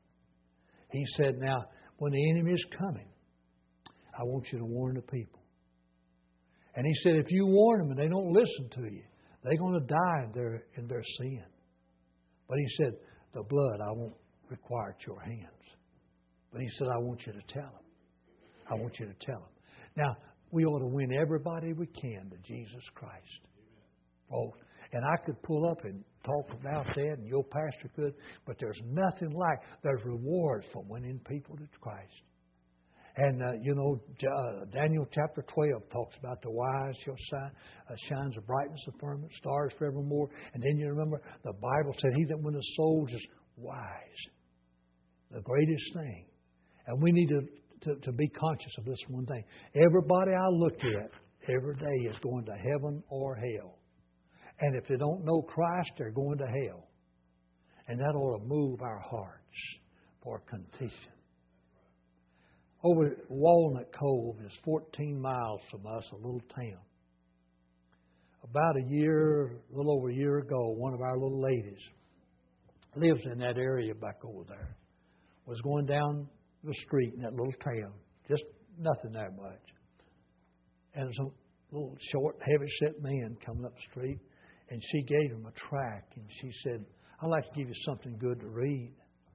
He said, now, when the enemy is coming, I want you to warn the people. And He said, if you warn them and they don't listen to you, they're going to die in their sin. But He said, the blood I won't require at your hands. But He said, I want you to tell them. I want you to tell them. Now, we ought to win everybody we can to Jesus Christ. Oh, and I could pull up and talk about that, and your pastor could, but there's nothing like, there's rewards for winning people to Christ. And, Daniel chapter 12 talks about the wise shall shines the brightness of firmament, stars forevermore. And then you remember the Bible said, he that winneth souls is wise. The greatest thing. And we need to be conscious of this one thing. Everybody I look at every day is going to heaven or hell. And if they don't know Christ, they're going to hell. And that ought to move our hearts for contrition. Over Walnut Cove is 14 miles from us, a little town. About a little over a year ago, one of our little ladies lives in that area back over there. Was going down the street in that little town. Just nothing there much. And some little short, heavy-set man coming up the street. And she gave him a tract. And she said, I'd like to give you something good to read.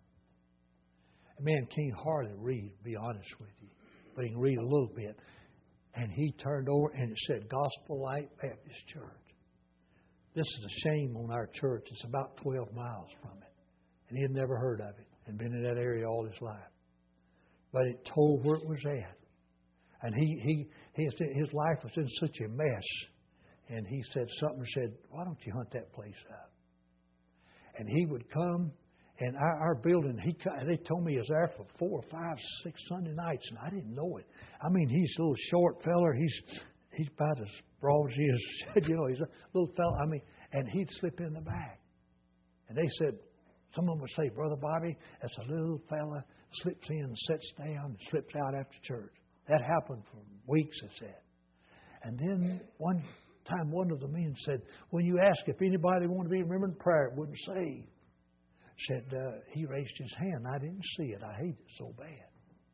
A man can't hardly read, to be honest with you. But he can read a little bit. And he turned over and it said, Gospel Light Baptist Church. This is a shame on our church. It's about 12 miles from it. And he had never heard of it and been in that area all his life. But it told where it was at. And his life was in such a mess. And he said something, said, why don't you hunt that place up? And he would come, and our building, they told me he was there for 4, 5, 6 Sunday nights, and I didn't know it. I mean, he's a little short feller. He's about as broad as he is. He's a little fella. I mean, and he'd slip in the back. And they said, some of them would say, Brother Bobby, that's a little fella, slips in, sits down, and slips out after church. That happened for weeks, it said. And then one time one of the men said, when you ask if anybody wanted to be remembered in prayer, it wouldn't save. Said he raised his hand. I didn't see it. I hate it so bad.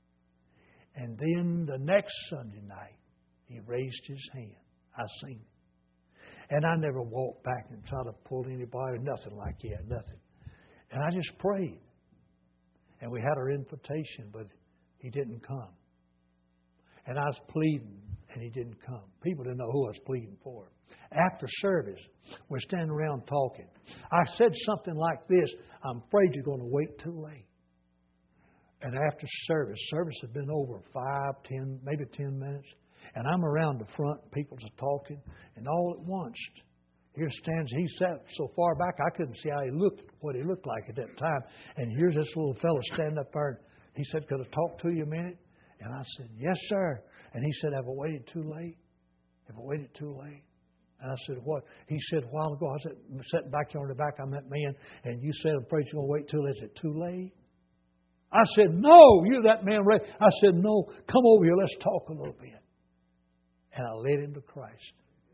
And then the next Sunday night, he raised his hand. I seen it. And I never walked back and tried to pull anybody, nothing like that, nothing. And I just prayed. And we had our invitation, but he didn't come. And I was pleading, and he didn't come. People didn't know who I was pleading for. After service, we're standing around talking. I said something like this, I'm afraid you're going to wait too late. And after service had been over 5, 10, maybe 10 minutes. And I'm around the front, people are talking. And all at once, here stands, he sat so far back, I couldn't see how he looked, what he looked like at that time. And here's this little fellow standing up there. He said, could I talk to you a minute? And I said, yes, sir. And he said, have I waited too late? Have I waited too late? And I said, what? He said, a while ago, I said, sitting back there on the back, I'm that man, and you said, I'm afraid you're going to wait till, is it too late? I said, no, you're that man, Ray. I said, no, come over here, let's talk a little bit. And I led him to Christ.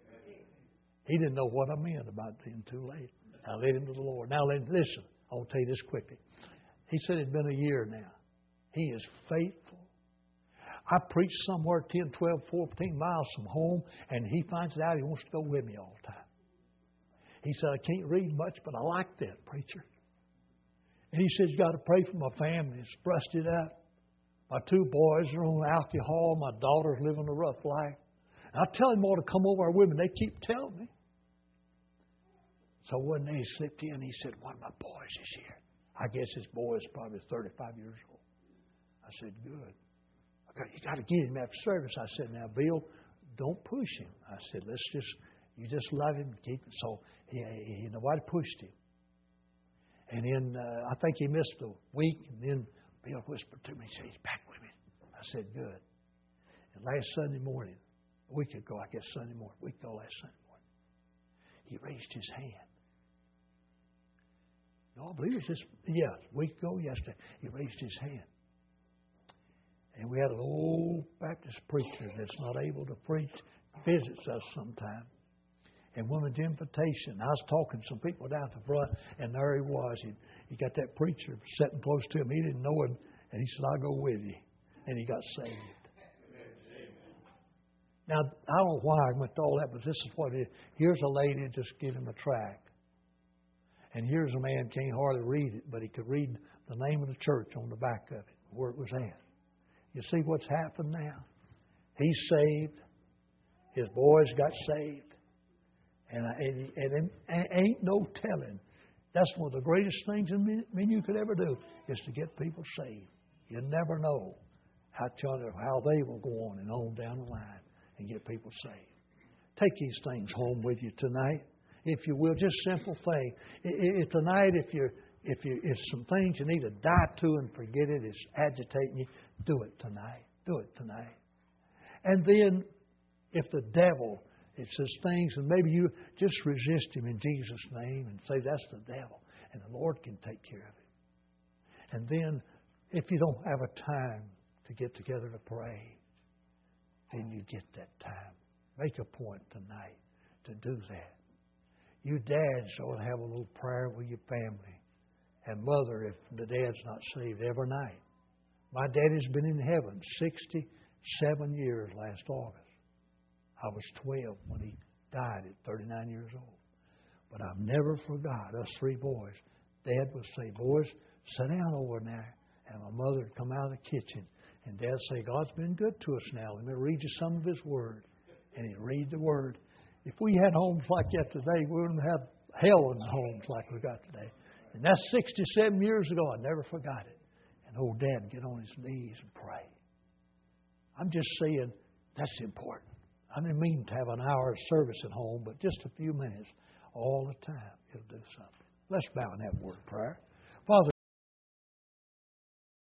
He didn't know what I meant about being too late. I led him to the Lord. Now, listen, I'll tell you this quickly. He said it's been a year now. He is faithful. I preach somewhere 10, 12, 14 miles from home, and he finds out he wants to go with me all the time. He said, I can't read much, but I like that, preacher. And he says, you got to pray for my family. It's busted up. My 2 boys are on alcohol. My daughter's living a rough life. And I tell him all to come over with me. They keep telling me. So one day he slipped in. He said, one of my boys is here. I guess his boy is probably 35 years old. I said, good. You got to get him after service. I said, now, Bill, don't push him. I said, you just love him, keep him. So nobody pushed him. And then I think he missed a week, and then Bill whispered to me, he said, he's back with me. I said, good. And last Sunday morning, a week ago, I guess last Sunday morning, he raised his hand. No, I believe it was a week ago, yesterday, he raised his hand. And we had an old Baptist preacher that's not able to preach, visits us sometime. And one of the invitation, I was talking to some people down at the front, and there he was. He got that preacher sitting close to him. He didn't know him, and he said, I'll go with you. And he got saved. Now, I don't know why I went to all that, but this is what it is. Here's a lady just gave him a tract. And here's a man can't hardly read it, but he could read the name of the church on the back of it, where it was at. You see what's happened now? He's saved. His boys got saved. And ain't no telling. That's one of the greatest things you could ever do, is to get people saved. You never know how they will go on and on down the line and get people saved. Take these things home with you tonight, if you will. Just simple thing. Tonight, if some things you need to die to and forget it, it's agitating you, do it tonight. Do it tonight. And then, if the devil, it says things, and maybe you just resist him in Jesus' name and say that's the devil, and the Lord can take care of it. And then, if you don't have a time to get together to pray, then you get that time. Make a point tonight to do that. You dads ought to have a little prayer with your family. And mother, if the dad's not saved, every night. My daddy's been in heaven 67 years last August. I was 12 when he died at 39 years old. But I've never forgot us three boys. Dad would say, boys, sit down over there. And my mother would come out of the kitchen. And Dad would say, God's been good to us now. Let me read you some of His Word. And he'd read the Word. If we had homes like that today, we wouldn't have hell in the homes like we got today. And that's 67 years ago. I never forgot it. And old Dad would get on his knees and pray. I'm just saying that's important. I didn't mean to have an hour of service at home, but just a few minutes all the time. It'll do something. Let's bow and have a word of prayer.